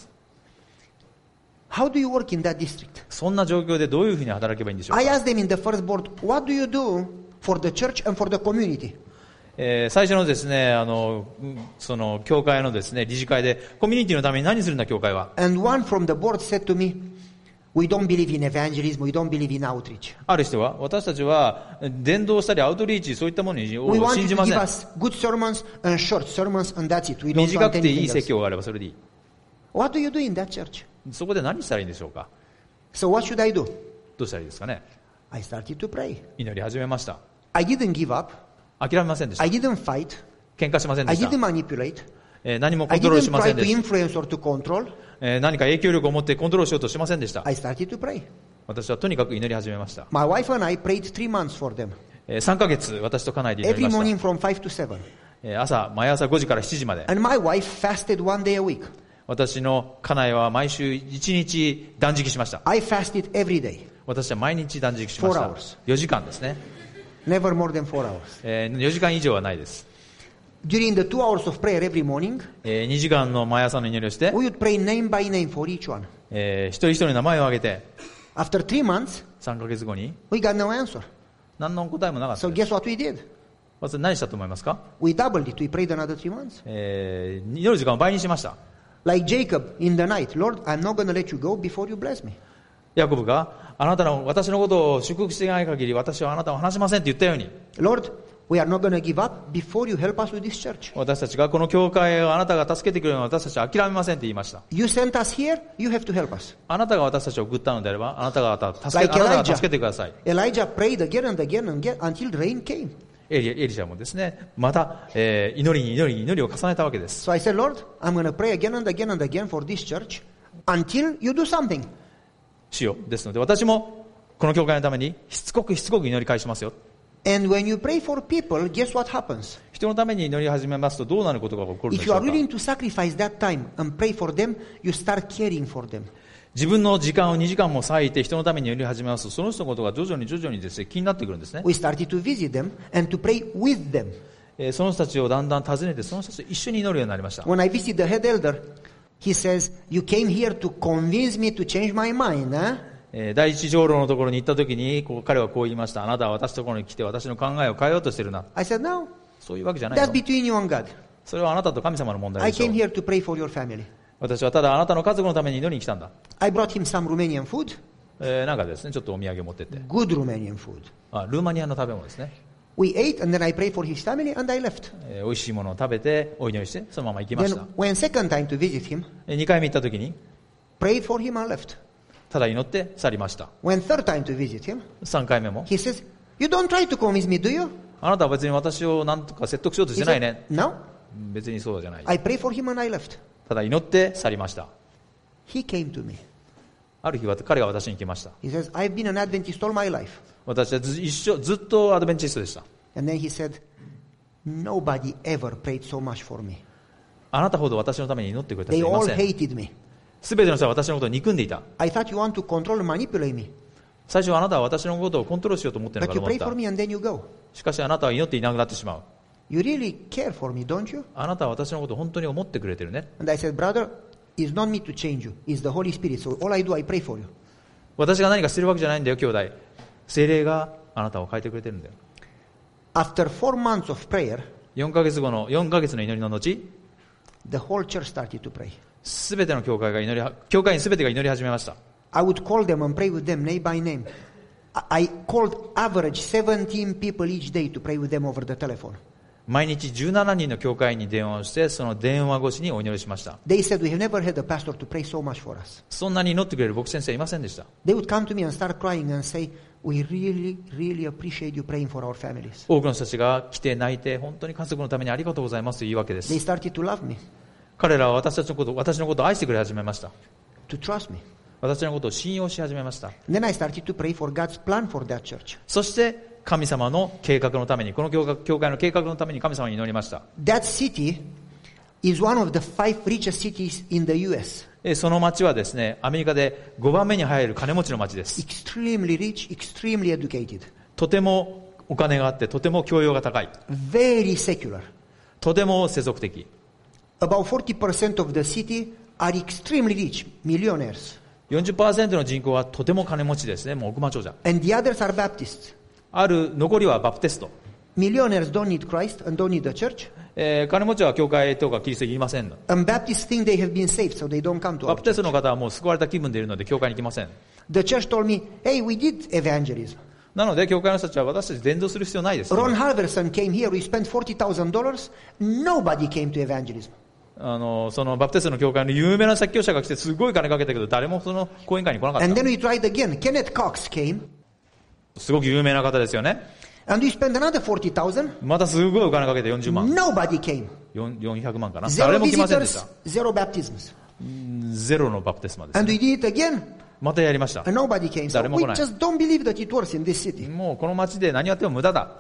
How do you work in that district? そんな状況でどういうふうに働けばいいんでしょう I か。 asked them in the first board, what do you do for the church and for the community? えー最初のですね、あの、うんその、教会のですね、理事会で、コミュニティのために何するんだ、教会は。 And one from the board said to me, we don't believe in evangelism, we don't believe in outreach. ある人は、私たちは、伝道したり、アウトリーチ、そういったものに We を want 信 you じ to ませ give ん。 us good sermons and short sermons and that's it. We don't 短 want くていい anything 説 else. 教があればそれでいい。 What do you do in that church? そこで何したらいいんでしょうか。 So what should I do? どうしたらいいですかね。 I started to pray. 祈り始めました。 I didn't give up. 諦めませんでした I。didn't fight. 喧嘩しませんで I した。 didn't manipulate. えー何もコ I ントロール didn't しま try せん to でした。 influence or to control. えー何か影響力を持ってコントロールしようとしませんでした。 I started to pray. 私はとにかく祈り始めました。 My wife and I prayed three months for them. えーさんかげつ私と家内で祈り Every ました。 morning from five to seven. えー朝、毎朝ごじからしちじまで。 And my wife fasted one day a week. 私の家内は毎週いちにち断食しました。 I fasted every day. 私は毎日断食しまし Four た hours.。 よじかんですね。 Never more than four hours. えーよじかん以上はないです。 During the two hours of prayer every morning, えーにじかんの毎朝の祈りをして、 we would pray name by name for each one. えー、一人一人名前を挙げて、 After three months, さんかげつごに we got no answer. 何の答えもなかった So です。 guess what we did? まず何したと思いますか？ We doubled it. We prayed another three months. えー、祈る時間を倍にしました。 Like Jacob in the night. Lord, I'm not going to let you go before you bless me. ヤコブが、あなたの、私のことを祝福していない限り、私はあなたを離しませんって言ったように、 Lord, we are not going to give up before you help us with this church. 私たちがこの教会をあなたが助けてくれるのを私たちは諦めませんって言いました。 You sent us here, you have to help us. あなたが私たちを送ったのであれば、あなたが助け、 Like あなたが Elijah. 助けてください。 Elijah prayed again and again and again until rain came. エリ, エリシャもですね、また、えー、祈りに祈りに祈りを重ねたわけです。 So I said, Lord, I'm going to pray again and again and again for this church until you do something. 主よ。ですので、私もこの教会のためにしつこくしつこく祈り返しますよ。 And when you pray for people, guess what happens? 人のために祈り始めますとどうなることが起こるので If し you ょ are うか。 willing to sacrifice that time and pray for them, you start caring for them. 自分の時間をにじかんも割いて人のために祈り始めますと、その人のことが徐々に徐々にですね、気になってくるんですね。 We started to visit them and to pray with them. えーその人たちをだんだん訪ねて、その人たちと一緒に祈るようになりました。 When I visited the head elder, he says, you came here to convince me to change my mind, huh? えー第一長老のところに行った時に、こう彼はこう言いました。あなたは私のところに来て私の考えを変えようとしてるな。 I said, no, そういうわけじゃない that's よ。 between you and God. それはあなたと神様の問題 I でしょ came う。 here to pray for your family. 私はただあなたの家族のために祈りに来たんだ。 I brought him some Romanian food, えーなんかですね、ちょっとお土産持ってって。 good Romanian food. あ、ルーマニアの食べ物ですね。 We ate and then I prayed for his family and I left. えー美味しいものを食べて、お祈りして、そのまま行きまし Then た。 when second time to visit him, えーにかいめ行った時に、 prayed for him and left. ただ祈って去りました。 When third time to visit him, さんかいめも、 he says, you don't try to convince me, do you? あなたは別に私を何とか説得しようとし He てない said, ね。 no. 別にそうじゃない。 I prayed for him and I left. ただ祈って去りました。 He came to me. ある日は彼が私に来ました。 He says, I've been an Adventist all my life. 私はず一緒ずっとアドベンチストでした。 And then he said, nobody ever prayed so much for me. あなたほど私のために祈ってくれた They 人いま all せん。 hated me. すべての人は私のことを憎んでいた。 I thought you want to control and manipulate me. 最初はあなたは私のことをコントロールしようと思っているの But か you と思 pray っ for た。 me and then you go. しかしあなたは祈っていなくなってしまう。 You really care for me, don't you? あなたは私のことを本当に思ってくれてるね。 And I said, brother, it's not me to change you. It's the Holy Spirit. So all I do, I pray for you. 私が何かしてるわけじゃないんだよ、兄弟。聖霊があなたを変えてくれてるんだよ。 After four months of prayer, よんかげつごの、よんかげつの祈りの後、 the whole church started to pray. すべての教会が祈りは、教会員すべてが祈り始めました。 I would call them and pray with them name by name. I I called average seventeen people each day to pray with them over the telephone. 毎日じゅうななにんの教会員に電話をして、その電話越しにお祈りしました。 They said, we have never had a pastor to pray so much for us. そんなに祈ってくれる牧師先生いませんでした。 They would come to me and start crying and say, we really, really appreciate you praying for our families. 多くの人たちが来て泣いて、本当に家族のためにありがとうございますというわけで They す。 started to love me, 彼らは私たちのこと、私のことを愛してくれ始めました。 to trust me. 私のことを信用し始めました。 And then I started to pray for God's plan for that church. そして神様の計画のために、この教会、教会の計画のために神様に祈りました。 That city is one of the five richest cities in the U S. えその町はですね、アメリカでごばんめに入る金持ちの町です。 Extremely rich, extremely educated, とてもお金があって、とても教養が高い。 very secular. とても世俗的。 About forty percent of the city are extremely rich, millionaires. よんじゅっパーセント の人口はとても金持ちですね。もう億万長者。 And the others are Baptists. ある残りはバプテスト。 Millionaires don't need Christ and don't need the church. えー金持ちは教会とかキリストいりません。 And Baptists think they have been saved, so they don't come to バ our プテ church. ストの方はもう救われた気分でいるので教会に来ません。 The church told me, hey, we did evangelism. なので教会の人たちは私たち伝道する必要ないです。 Ron Halverson came here, we spent forty thousand dollars. Nobody came to evangelism. あのそのバプテストの教会の有名な説教者が来てすごい金かけたけど誰もその講演会に来なかっ And た。 then we tried again. Kenneth Cox came, すごく有名な方ですよね。 and we spent another forty thousand. またすごいお金かけてよんじゅうまん。 Nobody came. よんよんひゃくまんかな。誰 Zero も来ませんでし visitors, た。 zero baptisms. ゼロのバプテスマです、 And ね。 we did it again, またやりました。 and nobody came. So 誰も we 来ない。 just don't believe that it works in this city. もうこの街で何やっても無駄だ。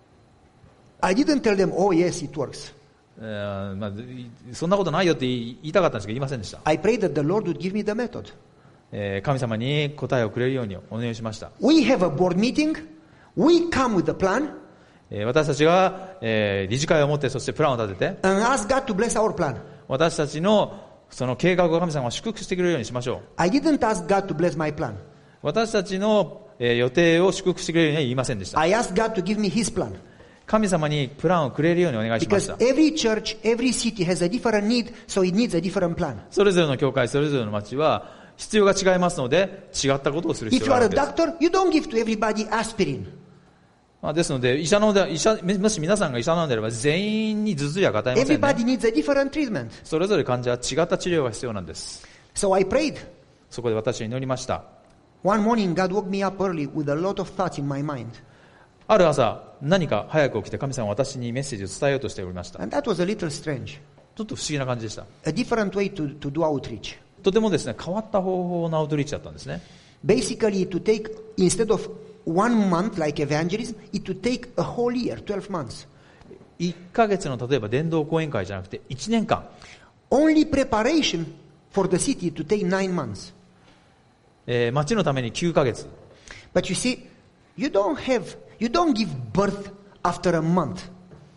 I didn't tell them, oh yes, it works. えーまあ、そんなことないよって言いたかったんですけど言いませんでした。 I prayed that the Lord would give me the method. えー神様に答えをくれるようにお願いしました。 We have a board meeting. We come with the plan えー私たちが、えー理事会を持ってそしてプランを立てて and ask God to bless our plan. 私たちのその計画を神様が祝福してくれるようにしましょう。 I didn't ask God to bless my plan. 私たちのえー予定を祝福してくれるようには言いませんでした。 I asked God to give me His plan. 神様にプランをくれるようにお願いしまし Because た。 every church, every city has a different need, so it needs a different plan. それぞれの教会、それぞれの町は必要が違いますので、違ったことをする必 If 要 you があ are る a わけです。 doctor, you don't give to everybody aspirin. まあですので、医者ので医者もし皆さんが医者なのであれば、全員に頭痛薬与えませんね。 Everybody needs a different treatment. それぞれ患者は違った治療が必要なんです。 So I prayed. そこで私は祈りました。 One morning, God woke me up early with a lot of thoughts in my mind. ある朝、何か早く起きて神様は私にメッセージを伝えようとしておりました。 And that was a little strange. ちょっと不思議な感じでした。 A different way to, to do outreach. とてもですね、変わった方法のアウトリーチだったんですね。 Basically, to take, instead of one month like evangelism, it would take a whole year, twelve months. いっかげつの例えば伝道講演会じゃなくていちねんかん。 Only preparation for the city to take nine months. えー、町のためにきゅうかげつ。 But you see, you don't have, you don't give birth after a month.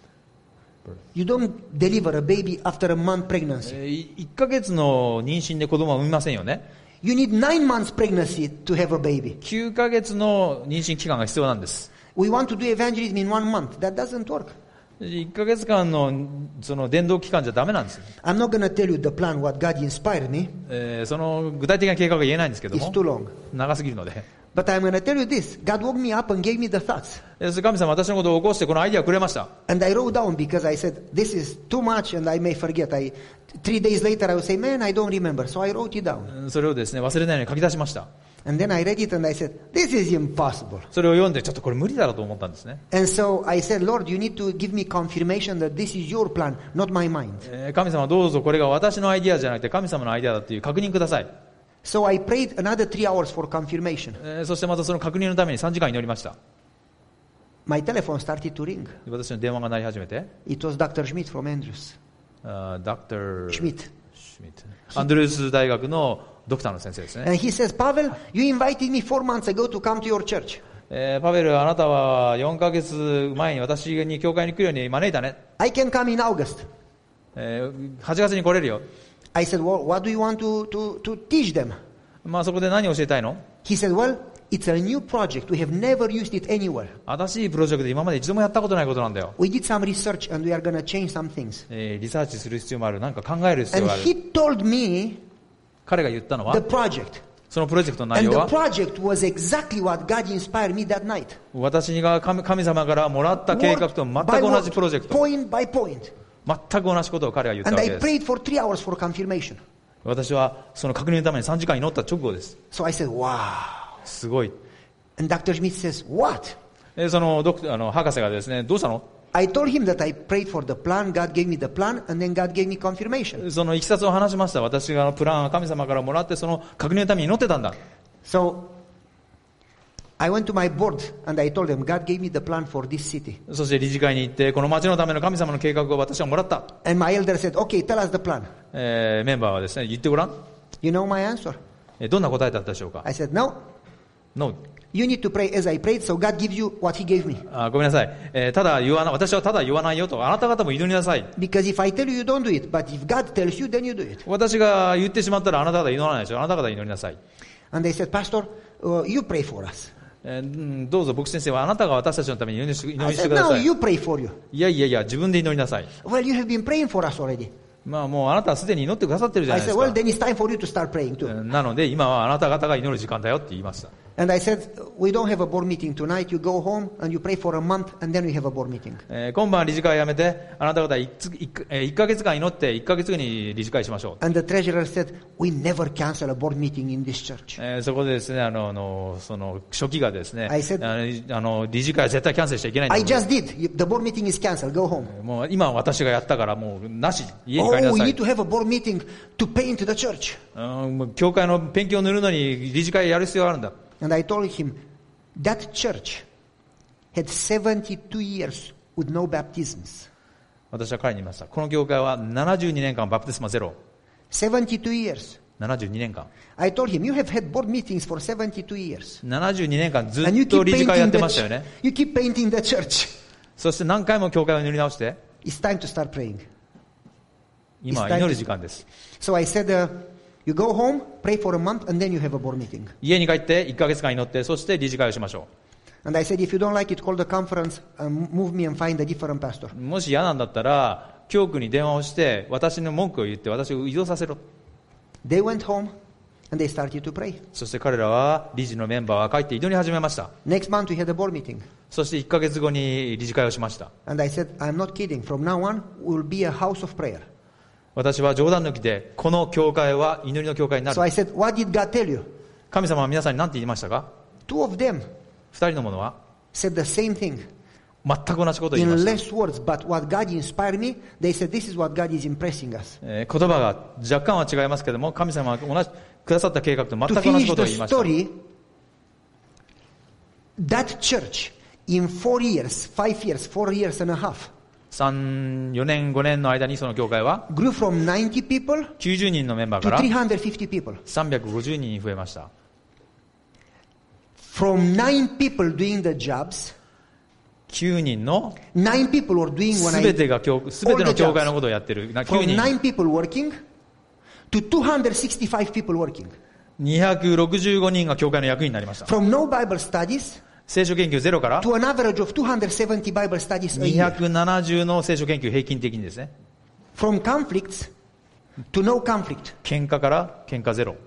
You don't deliver a baby after a month pregnancy. えー、いっかげつの妊娠で子供は産みませんよね。 You need nine months pregnancy to have a baby. きゅうかげつの妊娠期間が必要なんです。 We want to do evangelism in one month. That doesn't work. いっかげつかんのその伝道期間じゃダメなんですよ。 I'm not going to tell you the plan, what God inspired me. えー、その具体的な計画が言えないんですけど It's も、 too long. 長すぎるので。 But I'm going to tell you this. God woke me up and gave me the thoughts. えー神様は私のことを起こしてこのアイディアをくれました。 And I wrote down because I said, this is too much and I may forget. I, three days later I would say, man, I don't remember. So I wrote it down. それをですね、忘れないように書き出しました。 And then I read it and I said, this is impossible. それを読んでちょっとこれ無理だろうと思ったんですね。 And so I said, Lord, you need to give me confirmation that this is your plan, not my mind. えー神様どうぞこれが私のアイディアじゃなくて神様のアイディアだという確認ください。 So I prayed another three hours for confirmation. えーそしてまたその確認のためにさんじかん祈りました。 My telephone started to ring. で私の電話が鳴り始めて、 It was Doctor Schmidt from Andrews. あー、ドクター Schmidt. シュミットアンドルース大学のドクターの先生ですね。 And he says, Pavel, you invited me four months ago to come to your church. えーパベル、あなたはよんかげつまえに私に教会に来るように招いたね。 I can come in August. えーはちがつに来れるよ。 I said, well, what do you want to, to, to teach them? まあそこで何を教えたいの？ He said, well, it's a new project. We have never used it anywhere. 新しいプロジェクトで今まで一度もやったことないことなんだよ。 We did some research and we are going to change some things. えーリサーチする必要もある。なんか考える必要 And がある。 he told me 彼が言ったのは the project. そのプロジェクトの内 And 容 the は project was exactly what God inspired me that night. 私が神神様からもらった計画と全く by 同じ word, プロジェクト、 point by point. 全く同じことを彼は言った And わけ I です。 prayed for three hours for confirmation. 私はその確認のためにさんじかん祈った直後です。 So I said, wow. すごい。 And Doctor Schmidt says, what? えーそのドクターあの博士がですね、どうしたの？ I told him that I prayed for the plan, God gave me the plan, and then God gave me confirmation. そのいきさつを話しました。私がプランを神様からもらってその確認のために祈ってたんだ。 So I went to my board and I told them, God gave me the plan for this city. そして理事会に行ってこの町のための神様の計画を私はもらった。 And my elder said, okay, tell us the plan. えーメンバーはですね、言ってごらん。 You know my answer? えーどんな答えだったでしょうか？ I said, no. No。 You need to pray as I prayed, so God gives you what He gave me. あごめんなさい、えーただ言わな私はただ言わないよと、あなた方も祈りなさい。 Because if I tell you, you don't do it. But if God tells you, then you do it. 私が言ってしまったらあなた方祈らないでしょ。あなた方祈りなさい。 And they said, Pastor, uh, you pray for us. えーうんどうぞ牧師先生はあなたが私たちのために祈りし祈 I りして said, くだ no, さい。 you pray for you. いやいやいや、自分で祈りなさい。 Well, you have been praying for us already. まあもうあなたはすでに祈ってくださってるじゃ I ないで said, す well, か。 then it's time for you to start praying too. うんなので今はあなた方が祈る時間だよって言いました。 And I said, we don't have a board meeting tonight. You go home and you pray for a month and then we have a board meeting. えー今晩理事会やめて、あなた方いっついっかえーいっかげつかん祈っていっかげつ後に理事会しましょう。 And the treasurer said, we never cancel a board meeting in this church. えーそこでですね、あの、あのその書記がですね、 I said- あのあの理事会は絶対キャンセルしちゃいけないんだ I just did. You- The board meeting is canceled. Go home. もう今は私がやったからもうなし、家に Oh, 帰りな we さい need。to have a board meeting to paint the church. うんもう教会のペンキを塗るのに理事会やる必要があるんだ。 And I told him, that church had seventy-two years with no baptisms. 私は彼に言いました。この教会はななじゅうにねんかんバプテスマゼロ。 seventy-two years. ななじゅうにねんかん。 I told him, you have had board meetings for seventy-two years. ななじゅうにねんかんず And you っと keep 理事会やっ painting て the, ましたよ ch- ね。 you keep painting the church. そして何回も教会を塗り直して、 It's time to start praying. 今は It's time 祈る to- 時間です。 So I said, uh, you go home, pray for a month, and then you have a board meeting. 家に帰っていっかげつかん祈って、そして理事会をしましょ And I said, if you don't like it, call the conference, um, move me and find a different pastor. う。もし嫌なんだったら、教区に電話をして、私の文句を言って、私を移動させろ。 They went home, and they started to pray. そして彼らは、理事のメンバーは帰って祈り始めました。 Next month, we had a board meeting. そしていっかげつごに理事会をしました。 And I said, I'm not kidding. From now on, we'll be a house of prayer. 私は冗談抜きで、この教会は祈りの教会にな So I る。 said, what did God tell you? 神様は皆さんに何て言いましたか？ Two of them 二人の者は said the same thing. 全く同じことを言いま In した。 less words, but what God inspired me, they said, this is what God is impressing us. えー言葉が若干は違いますけども、神様は同じくださった計画と全 To く同じ finish ことを the 言いました。 story, that church, in four years, five years, four years and a half, さん、よねん、ごねんの間にその教会は grew from ninety people きゅうじゅうにんのメンバー to から three hundred fifty people. さんびゃくごじゅうにんに増えました。 From nine people doing the jobs, きゅうにんの nine people were doing when す I べてが教すべての教会のことをやってるなきゅう from にん nine people working to two hundred sixty-five people working. にひゃくろくじゅうごにんが教会の役員になりました。 From no Bible studies 聖書研究ゼロから to an average of two hundred seventy Bible studies a にひゃ year. くななじゅうの聖書研究平均的にですね。 From conflicts to no conflict. 喧嘩から喧嘩ゼロ。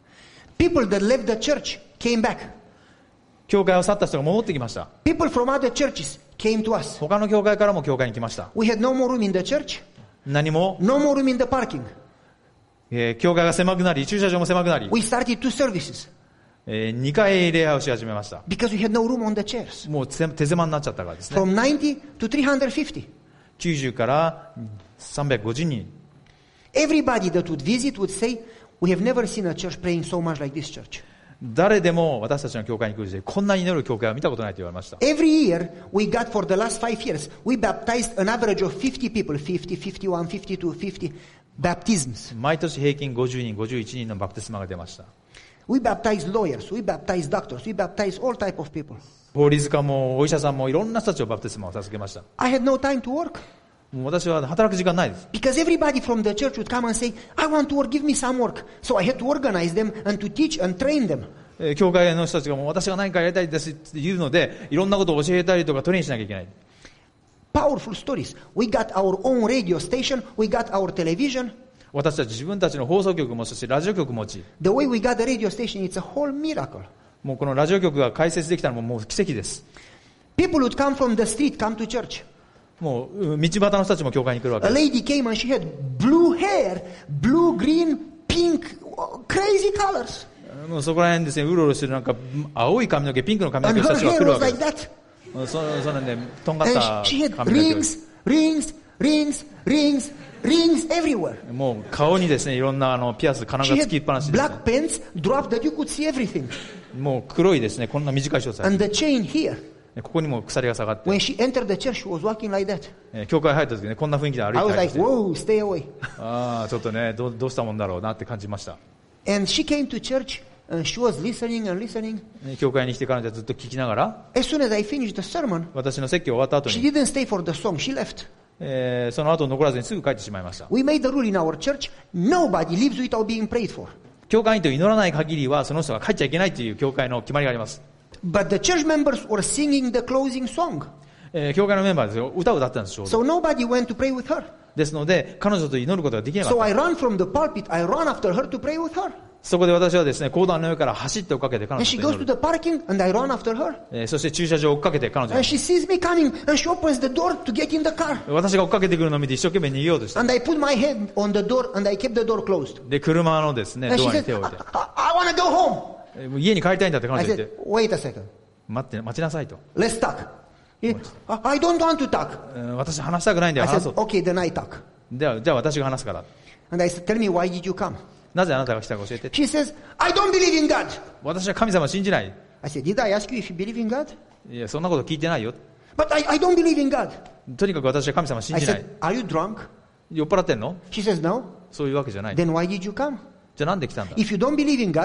People that left the church came back. 教会を去った人が戻ってきました。 People from other churches came to us. 他の教会からも教会に来ました。 We had no more room in the church, 何も、 no more room in the parking. えー教会が狭くなり、駐車場も狭くなり、 We started two services えーにかい礼拝をし始めました。 because we had no room on the chairs. もう手手狭になっちゃったからですね。 From ninety to three hundred fifty. きゅうじゅうからさんびゃくごじゅうにん。 Everybody that would visit would say, we have never seen a church praying so much like this church. 誰でも私たちの教会に来る時こんなに祈る教会は見たことないと言われました。 Every year, we got for the last five years, we baptized an average of fifty people, fifty, fifty-one, fifty-two, fifty baptisms. 毎年平均ごじゅうにん、ごじゅういちにんのバプテスマが出ました。 We baptized lawyers, we baptized doctors, we baptized all type of people. 法律家もお医者さんもいろんな人たちをバプテスマを授けました。 I had no time to work もう私は働く時間ないです。 because everybody from the church would come and say, I want to work, give me some work. So I had to organize them and to teach and train them. えー教会の人たちがもう私が何かやりたいですって言うので、いろんなことを教えたりとかトレーニングしなきゃいけない。 Powerful stories. We got our own radio station, we got our television. 私たち自分たちの放送局もそしてラジオ局も持ち、 The way we got the radio station, it's a whole miracle. もうこのラジオ局が開設できたのももう奇跡です。 People would come from the street, come to church. もううん道端の人たちも教会に来るわけ A です。 lady came and she had blue hair, blue, green, pink, crazy colors. もうそこら辺ですね、うろうろしてるなんか青い髪の毛、ピンクの髪の And 毛の her 人たちが hair 来る was わけ like です that. うん。そそのね、とんがった And she had 髪の毛 rings, rings, rings, rings, rings everywhere. もう顔にですね、いろんなあのピアス、金 She がつきっぱなし had ですね、 black pants dropped that you could see everything. もう黒いですね、こんな短いショーツが And the chain here. ここにも鎖が下がって、 When she entered the church, she was walking like that. えー教会入った時ね、こんな雰囲気で歩いて I 入 was って like, きて、 whoa, stay away. ああ、ちょっとねどう、どうしたもんだろうなって感じました。 And she came to church and she was listening and listening. ね教会に来て彼女はずっと聞きながら、 As soon as I finished the sermon, 私の説教終わった後 she に、 didn't stay for the song, she left. えーその後残らずにすぐ帰ってしまいました。 We made the rule in our church, nobody leaves without being prayed for. 教会員と祈らない限りはその人が帰っちゃいけないという教会の決まりがあります。 But the church members were singing the closing song. えー教会のメンバーですよ、歌を歌ってたんですちょうど。 So nobody went to pray with her. ですので彼女と祈ることができなかっ So た。 I ran from the pulpit, I ran after her to pray with her. そこで私はですね、講談の上から走って追っかけて彼 And 女 she と goes 祈 to る。 the parking and I run after her. えーそして駐車場を追っかけて彼女 And に she sees me coming and she opens the door to get in the car. 私が追っかけてくるのを見て一生懸命逃げようとした。 And I put my head on the door and I kept the door closed. で、車のですね、 And ド she アに said, 手を I, 置いて、 I, I want to go home. えーもう家に帰りたいんだって彼 I 女言っ said, て、 wait a second. 待って、待ちなさいと。 Let's talk. He, I I don't want to talk. えー私話したくないんだよ、 I 話 said, そう。 okay, then I talk. では、じゃあ私が話すから。 And I said, tell me, why did you come? なぜあなたが来たか教えて。 She says, I don't believe in God. 私は神様を信じない。 I said, did I ask you if you believe in God? いや、そんなこと聞いてないよ。 But I, I don't believe in God. とにかく私は神様を信 I じない。 said, are you drunk? 酔っ払ってんの？ She says, no. そういうわけじゃない。 Then why did you come? じゃあなんで来たんだ？ If you don't believe in God,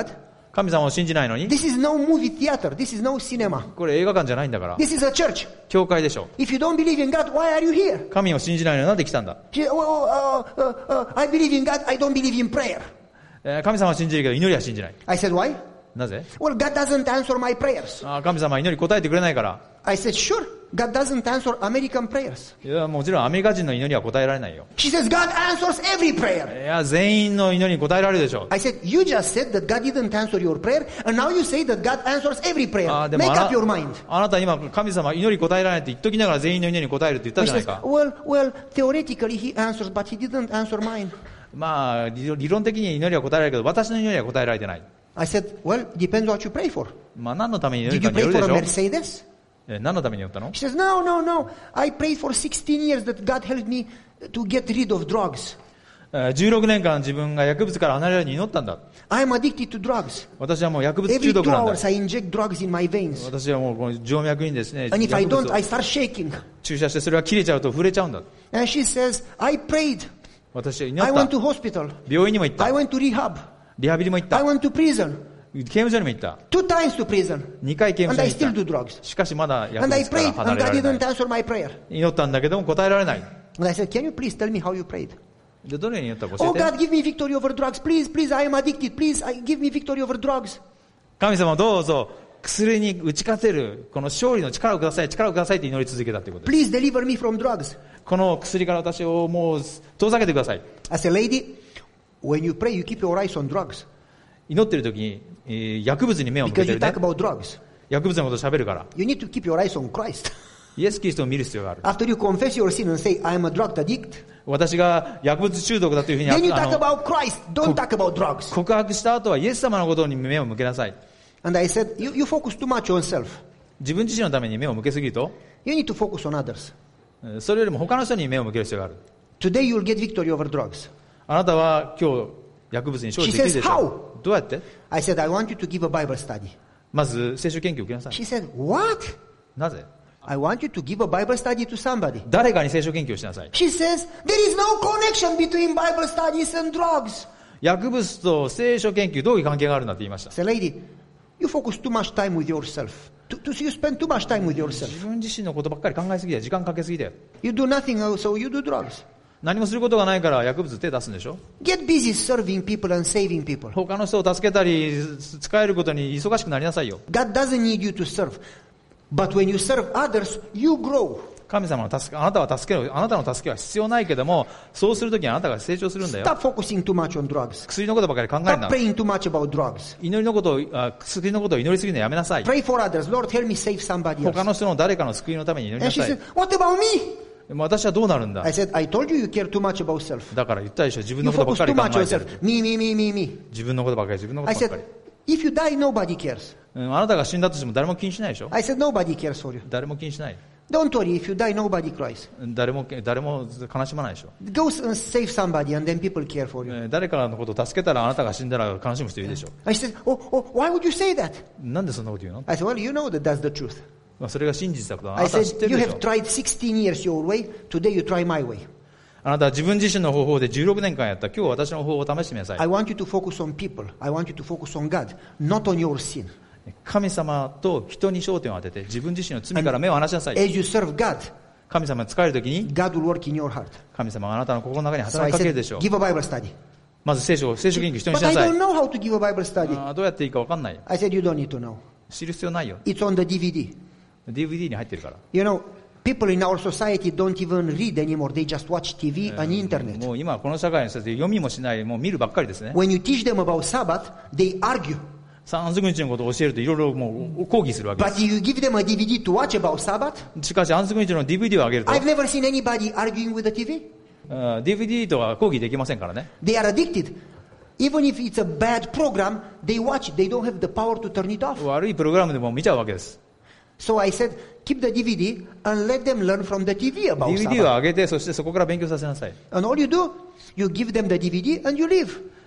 神様を信じないのに、 This is no movie theater. This is no cinema. これ映画館じゃないんだから、 This is a church. 教会でしょ。 If you don't believe in God, why are you here? 神を信じないのになんで来たんだ。 She- oh, oh, uh, uh, uh, I believe in God. I don't believe in prayer. えー神様は信じるけど祈りは信じない。 I said, why? なぜ？ Well, God doesn't answer my prayers. あー神様は祈り答えてくれないから。 I said, sure. God doesn't answer American prayers. いや、もちろんアメリカ人の祈りは答えられないよ。 She says, God answers every prayer. いや、全員の祈りに答えられるでしょ。 I said, you just said that God didn't answer your prayer, and now you say that God answers every prayer. あーでも Make あ up your な mind. あなた今神様祈り答えられないって言っときながら全員の祈りに答えるって言ったじゃ She ない says, か。 well, well, theoretically he answers, but he didn't answer mine. まあ理理論的に祈りは答えられるけど私の祈りは答えられてない。 I said, well, depends what you pray for. まあ何のために祈 Did り you かによ pray るで for し a ょ。 Mercedes? え何のために祈ったの？ She says, no, no, no. I prayed for sixteen years that God helped me to get rid of drugs. えーじゅうろくねんかん自分が薬物から離れるように祈ったんだ。 I am addicted to drugs. 私はもう薬物 Every 中 two 毒なんだ。 hours I inject drugs in my veins. 私はもうこの静脈にですね、 And if I 薬物 don't, を I start shaking. 注射してそれが切れちゃうと触れちゃうんだ。 And she says, I prayed. 私は祈 I っ went た。 to hospital. 病院にも行っ I た。 went to rehab. リハビリも行っ I た。 went to prison. 刑務所にも行った。 Two times to prison. にかい刑務 And 所 I に行 still っ do た。 drugs. しかしまだ薬 And I 物から prayed, 離 and れら God れな didn't い。 answer my prayer. 祈ったんだけども答えられない。 And I said, can you please tell me how you prayed? でどのように祈ったか教 Oh えて。 God, give me victory over drugs. Please, please, I am addicted. Please, I, give me victory over drugs. 神様どうぞ薬に打ち勝てるこの勝利の力をください、力をくださいって祈り続けたということです。 Please deliver me from drugs. この薬から私をもう遠ざけてください。 As a lady, when you pray, you keep your eyes on drugs. 祈ってる時に、えー薬物に目を向 Because けて you るね talk。about drugs. 薬物のことを喋るから。 You need to keep your eyes on Christ. イエス・キリストを見る必要がある。 After you confess your sin and say, I am a drug addict, 私が薬物中毒だというふうに then you あ talk の about Christ. Don't talk about drugs. 告白した後はイエス様のことに目を向けなさい。 And I said, you, you focus too much on self. 自分自身のために目を向けすぎると、 You need to focus on others. えーそれよりも他の人に目を向ける必要がある。 Today you'll get victory over drugs. あなたは今日薬物に勝利できるでし She says, ょう。どうやって？ I said, I want you to give a Bible study. まず聖書研究を受けなさい。 She said, what? なぜ？ I want you to give a Bible study to somebody. 誰かに聖書研究をしなさい。 She says, there is no connection between Bible studies and drugs. 薬物と聖書研究どういう関係があるんだって言いました。 I said, lady, you focus too much time with yourself. To, to, you spend too much time with yourself. 自分自身のことばっかり考えすぎだよ。時間かけすぎだよ。 You do nothing else, so you do drugs. 何もすることがないから薬物手出すんでしょ。 Get busy serving people and saving people. 他の人を助けたり使えることに忙しくなりなさいよ。 God doesn't need you to serve. But when you serve others, you grow. 神様の助け、あなたは助ける、あなたの助けは必要ないけども、そうするときにあなたが成長するんだよ。 Stop focusing too much on drugs. 薬のことばかり考える Stop な。 praying too much about drugs. 祈りのことを、あ薬のことを祈りすぎるのやめなさい。 Pray for others. Lord, help me save somebody 他 else. の人の誰かの救いのために祈り And な she さい said,。what about me? でも私はどうなるんだ I said, I told you you care too much about self. だから言ったでしょ。自分 You のことばっ focus かり too 考 much on えてる。 self. Me, me, me, me, me. 自分のことばっかり、自分のこ I とばっか said, り。 if you die, nobody cares. うんあなたが死んだとしても誰も気にしないでしょ。 I said, nobody cares for you. 誰も気にしない。 Don't worry, if you die, nobody cries. 誰も、誰も悲しまないでしょ。 Go and save somebody and then people care for you. えー誰かのことを助けたらあなたが死んだら悲しむ人いるでしょ。 I said, oh, oh, why would you say that? なんでそんなこと言うの？ I said, well, you know that that's the truth. まあそれが真実だことあ I なたは知っ said, てる you でし have ょ。 tried sixteen years your way. Today you try my way. あなたは自分自身の方法でじゅうろくねんかんやった。今日私の方法を試してみなさい。 I want you to focus on people. I want you to focus on God, not on your sin. 神様と人に焦点を当てて自分自身の罪から目を離しなさい。 As you serve God, 神様に仕えるときに God will work in your heart. 神様があなたの心の中に So 働 I きかける said, でしょう。 give a Bible study. まず聖書を聖書研究人に But しな I さい。 don't know how to give a Bible study. あーどうやっていいか分かんない。 I said, you don't need to know. 知る必要ないよ。 It's on the D V D. ディーブイディー に入ってるから。 You know, people in our society don't even read anymore. They just watch T V and internet. もう今この社会の人たち読みもしない、もう見るばっかりですね。 When you teach them about Sabbath, they argue. 三足日のことを教えるといろいろもう抗議するわけで But if you give them a D V D to watch about Sabbath, す。しかし安息日の ディーブイディー をあげると、 I've never seen anybody arguing with the T V. あー ディーブイディー とは抗議できませんからね。 They are addicted. Even if it's a bad program, they watch it. They don't have the power to turn it off. 悪いプログラムでも見ちゃうわけです。 So I said, keep the D V D and let them learn from the T V about ディーブイディー を Sabbath. 上げて、そしてそこから勉強させなさい。 And all you do, you give them the D V D and you leave.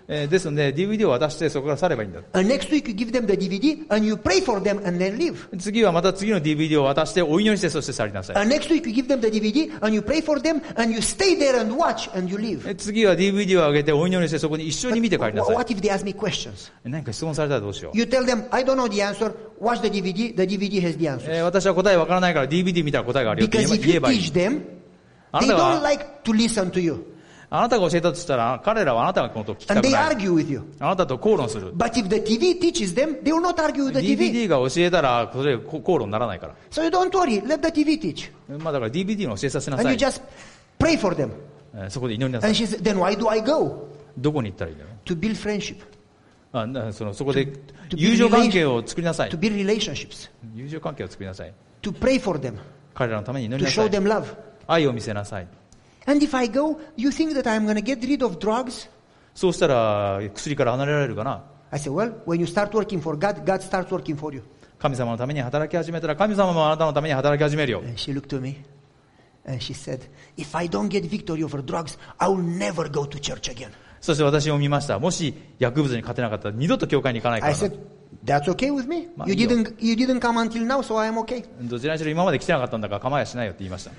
えーですので ディーブイディー を渡してそこから去ればいいんだ。 And next week you give them the ディーブイディーand you pray for them and then leave. 次はまた次の ディーブイディー を渡してお祈りしてそして去りなさい。 And next week you give them the ディーブイディーand you pray for them and you stay there and watch and you leave. え次は ディーブイディー を上げてお祈りしてそこに一緒に見て帰りなさい。 What if they ask me questions? 何か質問されたらどうしよう。 You tell them, I don't know the answer, watch the ディーブイディー, the ディーブイディーhas the answer. えー私は答えわからないから ディーブイディー 見たら答えがあるよって言 Because え if ば言え you ばいい。 teach them, あ they なた don't が like to listen to you. あなたが教えたとしたら彼らはあなたがこのことを聞きた And く they ない。 argue with you. あなたと口論する。 But if the ティーブイteaches them, they will not argue with the ディーブイティーブイ. ディー が教えたらそれ口論にならないから。 So you don't worry, let the ティーブイ teach. まあだから ディーブイディー の教えさせな And さ you い。 just pray for them. えーそこで祈りなさ And い。 she said, then why do I go? どこに行ったらいいんだろう。 To build friendship, あなそのそこで to 友情関係を作りなさい to。build relationships, 友情関係を作りなさい。 to pray for them, 彼らのために祈り to なさ show い。 them love. 愛を見せなさい。 And if I go, you think that I'm going to get rid of drugs? そうしたら薬から離れられるかな。 I said, well, when you start working for God, God starts working for you. 神様のために働き始めたら神様もあなたのために働き始めるよ。 And she looked to me and she said, if I don't get victory over drugs, I will never go to church again. そして私を見ました。もし薬物に勝てなかったら二度と教会に行かないか I らな。 said, that's okay with me. Ma- You io- didn't, you didn't come until now, so I am okay. どちらにしろ今まで来てなかったんだから構いはしないよって言いました。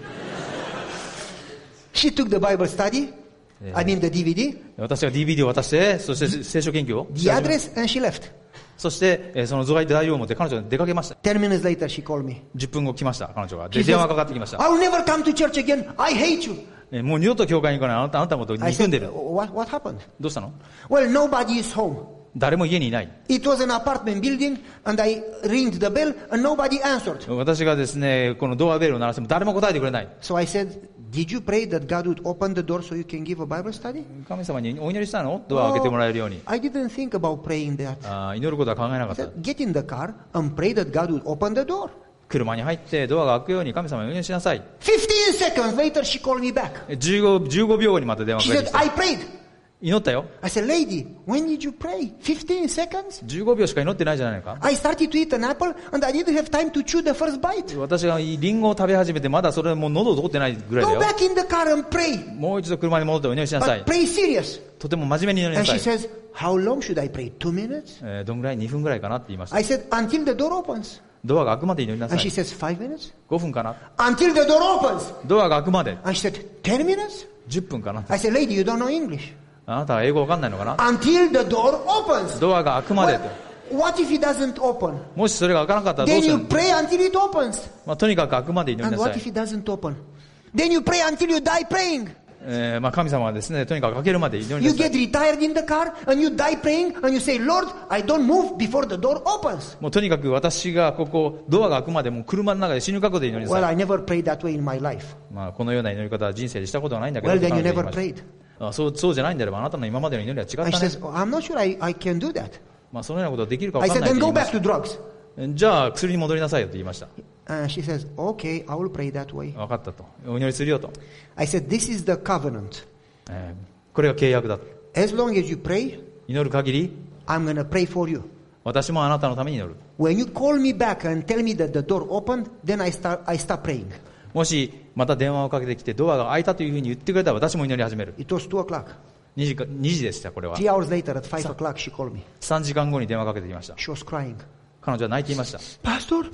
She took the Bible study, I mean the ディーブイディー, 私が ディーブイディー を渡して、そして聖書研究をし the 始め address, and she left. そしてえーその除外材料を持って彼女が出かけました。 Ten minutes later, she called me. じゅっぷんご来ました、彼女が。 She で、 says, 電話がかかってきました。 I'll never come to church again. I hate you. えーもう二度と教会に行かない。あなた、あなたのことを I 憎ん said, でる。 what, what happened? どうしたの？ Well, nobody is home. 誰も家にいない。 It was an apartment building, and I ringed the bell, and nobody answered. 私がですね、このドアベルを鳴らしても誰も答えてくれない。 So I said, did you pray that God would open the door so you can give a Bible study? 神様にお祈りしたの？ドアを開けてもらえるように。 I didn't think about praying that. あー祈ることは考えなか I った。 said, get in the car and pray that God would open the door. 車に入ってドアが開くように神様にお祈りしなさい。 Fifteen seconds later, she called me back. えじゅうご、じゅうごびょうごにまた電話 She がかけて said, きた。 I prayed. 祈ったよ。 I said, lady, when did you pray? Fifteen seconds? じゅうごびょうしか祈ってないじゃないか。 I started to eat an apple, and I didn't have time to chew the first bite. 私がリンゴを食べ始めてまだそれもう喉を通ってないぐらいだ Go よ。 back in the car and pray. もう一度車に戻ってお祈りしなさ But い。 pray serious. とても真面目に祈り And な she さい。 says, how long should I pray? Two minutes? えーどんぐらい ?に 分ぐらいかなって言いました。 I said, until the door opens. ドアが開くまで祈りなさ And she い。 says, five minutes? ごふんかな Until the door opens. ドアが開くまで And she said, ten minutes? じゅっぷんかな I said, lady, you don't know English. あなたは英語わかんないのかな Until the door opens. ドアが開くまで What, と。 what if it doesn't open? もしそれが開かなかったらどう Then す you るの？ pray until it opens. まあ、とにかく開くまで祈り And なさ what い if。it doesn't open? Then you pray until you die praying. えーまあ、神様はですね、とにかく開けるまで祈り You なさい。 get retired in the car and you die praying and you say, Lord, I don't move before the door opens. もうとにかく私がここ、ドアが開くまでもう車の中で死ぬ覚悟で祈りな Well, さい。 I never prayed that way in my life. まあ、このような祈り方は人生でしたことはないんだけど、 Well, then you 彼女 never は言いまし prayed. たあそうそうじゃないんであれば、あなたの今までの祈りは違 And っ she た says, ね。 oh, I'm not sure I, I can do that. まあ、そのようなことができるか I 分かん said, ない then と go 言いま back し to drugs. た。じゃあ、薬に戻りなさいよと言いました。 And she says, okay, I will pray that way. 分かったと。お祈りするよと。 I said, this is the covenant. えーこれが契約だと。 As long as you pray, 祈る限り、 I'm going to pray for you. 私もあなたのために祈る。 When you call me back and tell me that the door opened, then I start, I stop praying. もし、また電話をかけてきて、ドアが開いたというふうに言ってくれたら、私も祈り始める。 It was two o'clock. にじか、にじでした、これは。 Three hours later at five o'clock, she called me. さんじかんごに電話かけてきました。 She was crying. 彼女は泣いていました。 Pastor,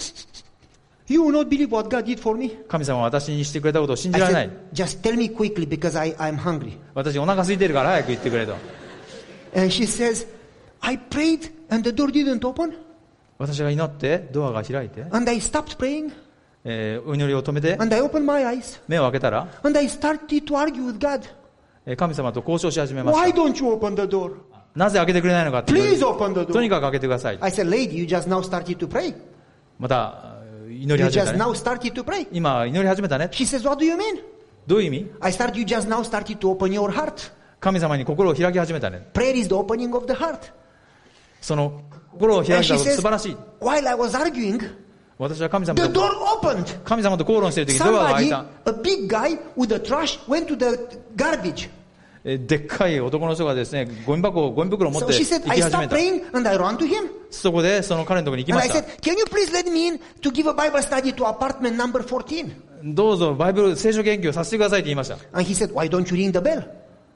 you will not believe what God did for me. 神様は私にしてくれたことを信じ I られない。 said, just tell me quickly because I, I'm hungry. 私お腹空いてるから早く言ってくれと。 And she says, I prayed and the door didn't open. 私が祈って、ドアが開いて、 And I stopped praying えーお祈りを止めて、 and I opened my eyes 目を開けたら、 and I started to argue with God. えー神様と交渉し始めま Why した。 don't you open the door? なぜ開けてくれないのかっていう Please open the とに door. かく開けてください。 I said, lady, you just now started to pray. また、祈り You 始め just たね。 now started to pray. 今、祈り始めたね。 She says, what do you mean? どういう意味？ I started, you just now started to open your heart. 神様に心を開き始めたね。 Prayer is the opening of the heart. その心を開 And いた she こと says, 素晴らしい。 while I was arguing, 私は神様 the と door opened. 神様と口論している時ドアが開い Somebody, た。 a big guy with a trash, went to the garbage. えーでっかい男の人がですね、ゴミ箱をゴミ袋を持っ So て she 行 said, き I 始め stopped た。 praying and I ran to him. そこでその彼のところに行き And ま I した。 said, can you please let me in to give a Bible study to apartment number fourteen? どうぞバイブル聖書研究をさせてくださいって言いました。 And he said, why don't you ring the bell?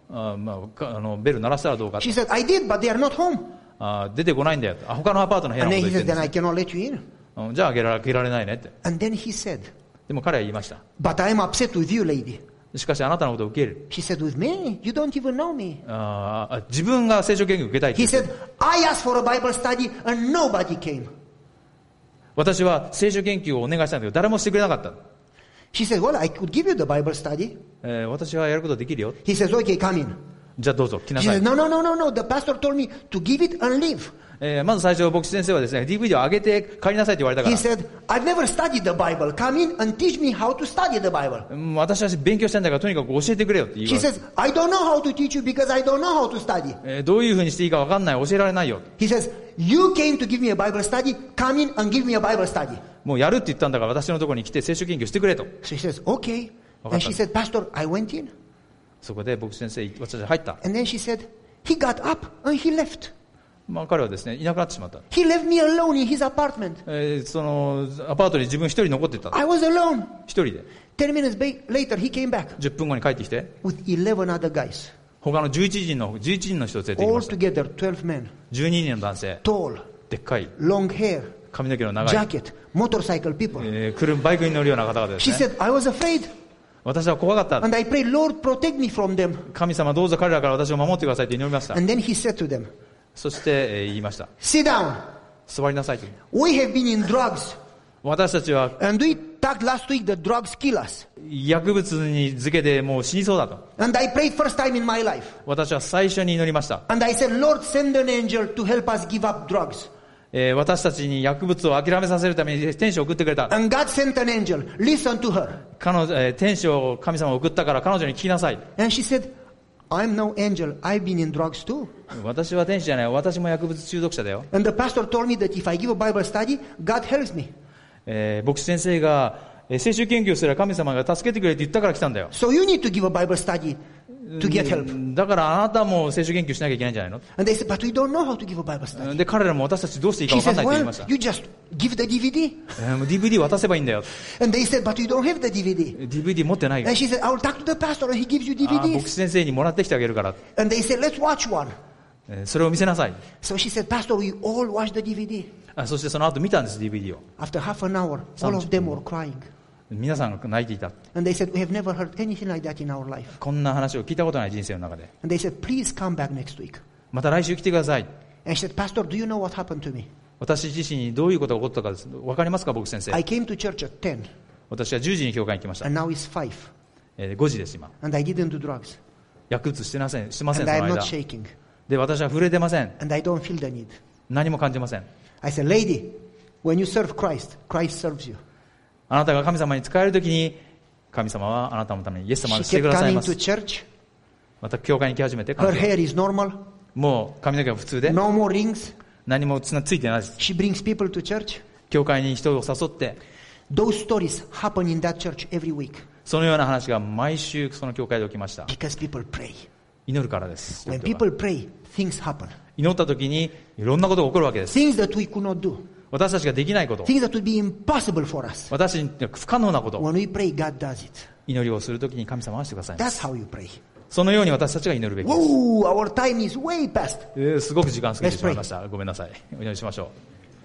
あ、まあ、かあのベル鳴らしたらどうかと。 She said, I did, but they are not home. あ、出てこないんだよ。あ、他のアパートの部屋 And のこ then と he 言って said, るん then で I す。 cannot let you in. うん、じゃあ開けら開けられないねって。 And then he said, でも彼は言いました。 but I am upset with you, lady. しかしあなたのことを受ける。 She said, with me? You don't even know me. ああ、自分が聖書研究を受けたいって He 言って said, I asked for a Bible study and nobody came. 私は聖書研究をお願いしたんだけど誰もしてくれなかった。 She said, well, I could give you the Bible study. えー私はやることできるよ。 He says, okay, come in. じゃあどうぞ来な She さい says,。no, no, no, no, no. The pastor told me to give it and leave. えーまず最初牧師先生はですね ディーブイディー を上げて帰りなさいって言われたか He ら、 said, I've never studied the Bible. Come in and teach me how to study the Bible. うん私は勉強したいんだからとにかく教えてくれよって言 She われ says, I don't know how to teach you because I don't know how to study. えーどういうふうにしていいか分かんない教えられないよ。 He says, you came to give me a Bible study. Come in and give me a Bible study. もうやるって言ったんだから私のところに来て聖書研究してくれと。 So he says, okay. And she said, Pastor, I went in. そこで牧師先生私は入った。 And then she said, he got up and he left. まあ彼はですねいなくなってしまった。 He left me alone in his apartment. えーそのアパートに自分一人残ってた。 I was alone. 一人で Ten minutes ba- later, he came back じゅっぷんごに帰ってきて with eleven other guys. 他のじゅういちにんのじゅういちにんの人を連れてき All ました。 together, twelve men. じゅうににんの男性、 Tall, でっかい long hair, 髪の毛の長い、 jacket, motorcycle people. えー車バイクに乗るような方々です She ね。 said, I was afraid. 私は怖かった。 And I prayed, Lord, protect me from them. 神様どうぞ彼らから私を守ってくださいと祈りました。 And then he said to them, そして、えー言いました。 sit down. 座りなさいと。 We have been in drugs. 私たちは And we talked last week that drugs kill us. 薬物に漬けてもう死にそうだと。 And I prayed first time in my life. 私は最初に祈りました。 And I said, Lord, send an angel to help us give up drugs. えー私たちに薬物を諦めさせるために天使を送ってくれた。 And God sent an angel. Listen to her. 彼女、えー天使を神様を送ったから彼女に聞きなさい。 And she said, I'm no angel. I've been in drugs too. 私は天使じゃない。私も薬物中毒者だよ。 And the pastor told me that if I give a Bible study, God helps me. えー牧師先生が、えー聖書研究すれば神様が助けてくれって言ったから来たんだよ。 So you need to give a Bible study to get help. だからあなたも聖書研究しなきゃいけないんじゃないの。 And they said, but we don't know how to give a Bible study. で彼らも私たちどうしていいか She 分かん says, ないって言いま well, した。 you just give the D V D. えーもう ディーブイディー 渡せばいいんだよ。 And they said, but you don't have the D V D. ディーブイディー 持ってないよ。 And she said, I'll talk to the pastor and he gives you あー牧 D V Ds. 師先生にもらってきてあげるから。 And they said, let's watch one. えーそれを見せなさい。 So she said, Pastor, we all watched the D V D. あそしてその後見たんです ディーブイディー を。 After half an hour, all of them were crying. 皆さんが泣いていた。 And they said, we have never heard anything like that in our life. こんな話を聞いたことない人生の中で。 And they said, please come back next week. また来週来てください。 And she said, Pastor, do you know what happened to me? 私自身にどういうことが起こったかです。わかりますか牧師先 I 生。 came to church at ten, 私はじゅうじに教会に来ました。 and now it's five. えーごじです今。 And I didn't do drugs. 薬物してません。してません And そ I'm の not 間。 shaking. で私は触れてません。 And I don't feel the need. 何も感じません。 I said, lady, when you serve Christ, Christ serves you. あなたが神様に仕えるときに神様はあなたのためにイエス様 She にしてく kept ださい coming ま to す。 church. また教会に来始めて Her 彼女は hair is normal. もう髪の毛は普通で No more rings. 何もつなついてないです。 She brings people to church. 教会に人を誘って Those stories happen in that church every week そのような話が毎週その教会で起きました。 because people pray. 祈るからです。 When people pray, things happen. 祈った時にいろんなことが起こるわけです。 Things that we could not do. 私たちができないこと、 Things that would be impossible for us. 私に不可能なこと、 When we pray, God does it. 祈りをするときに神様はしてください。 That's how you pray. そのように私たちが祈るべきです。 Whoa, our time is way past. えーすごく時間過ぎてしまいました。ごめんなさい。お祈りしましょう。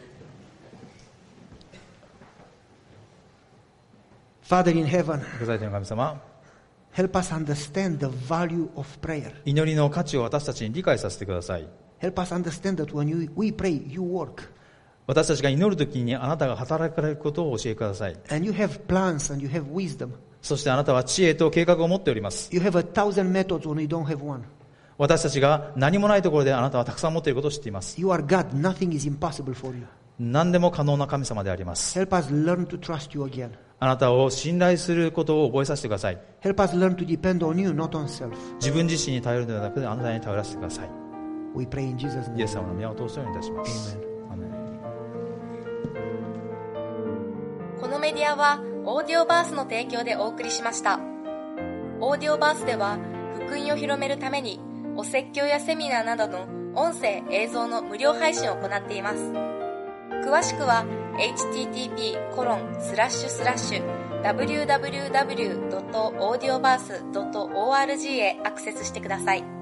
Father in heaven, ご在天の神様、 help us understand the value of prayer. 祈りの価値を私たちに理解させてください。 Help us understand that when you, we pray, you work. 私たちが祈るときにあなたが働かれることを教えてください。 And you have plans and you have wisdom. そしてあなたは知恵と計画を持っております。 You have a thousand methods when you don't have one. 私たちが何もないところであなたはたくさん持っていることを知っています。 You are God. Nothing is impossible for you. 何でも可能な神様であります。 Help us learn to trust you again. あなたを信頼することを覚えさせてください。 Help us learn to depend on you, not on self. 自分自身に頼るのではなくてあなたに頼らせてください。 We pray in Jesus' イ name. エス様の宮を通すようにいたします。 Amen. アーメン。 このメディアはオーディオバースの提供でお送りしました。オーディオバースでは福音を広めるためにお説教やセミナーなどの音声映像の無料配信を行っています。詳しくはエイチティーティーピーコロンスラッシュスラッシュダブリューダブリューダブリュードットオーディオバースドットオーアールジー へアクセスしてください。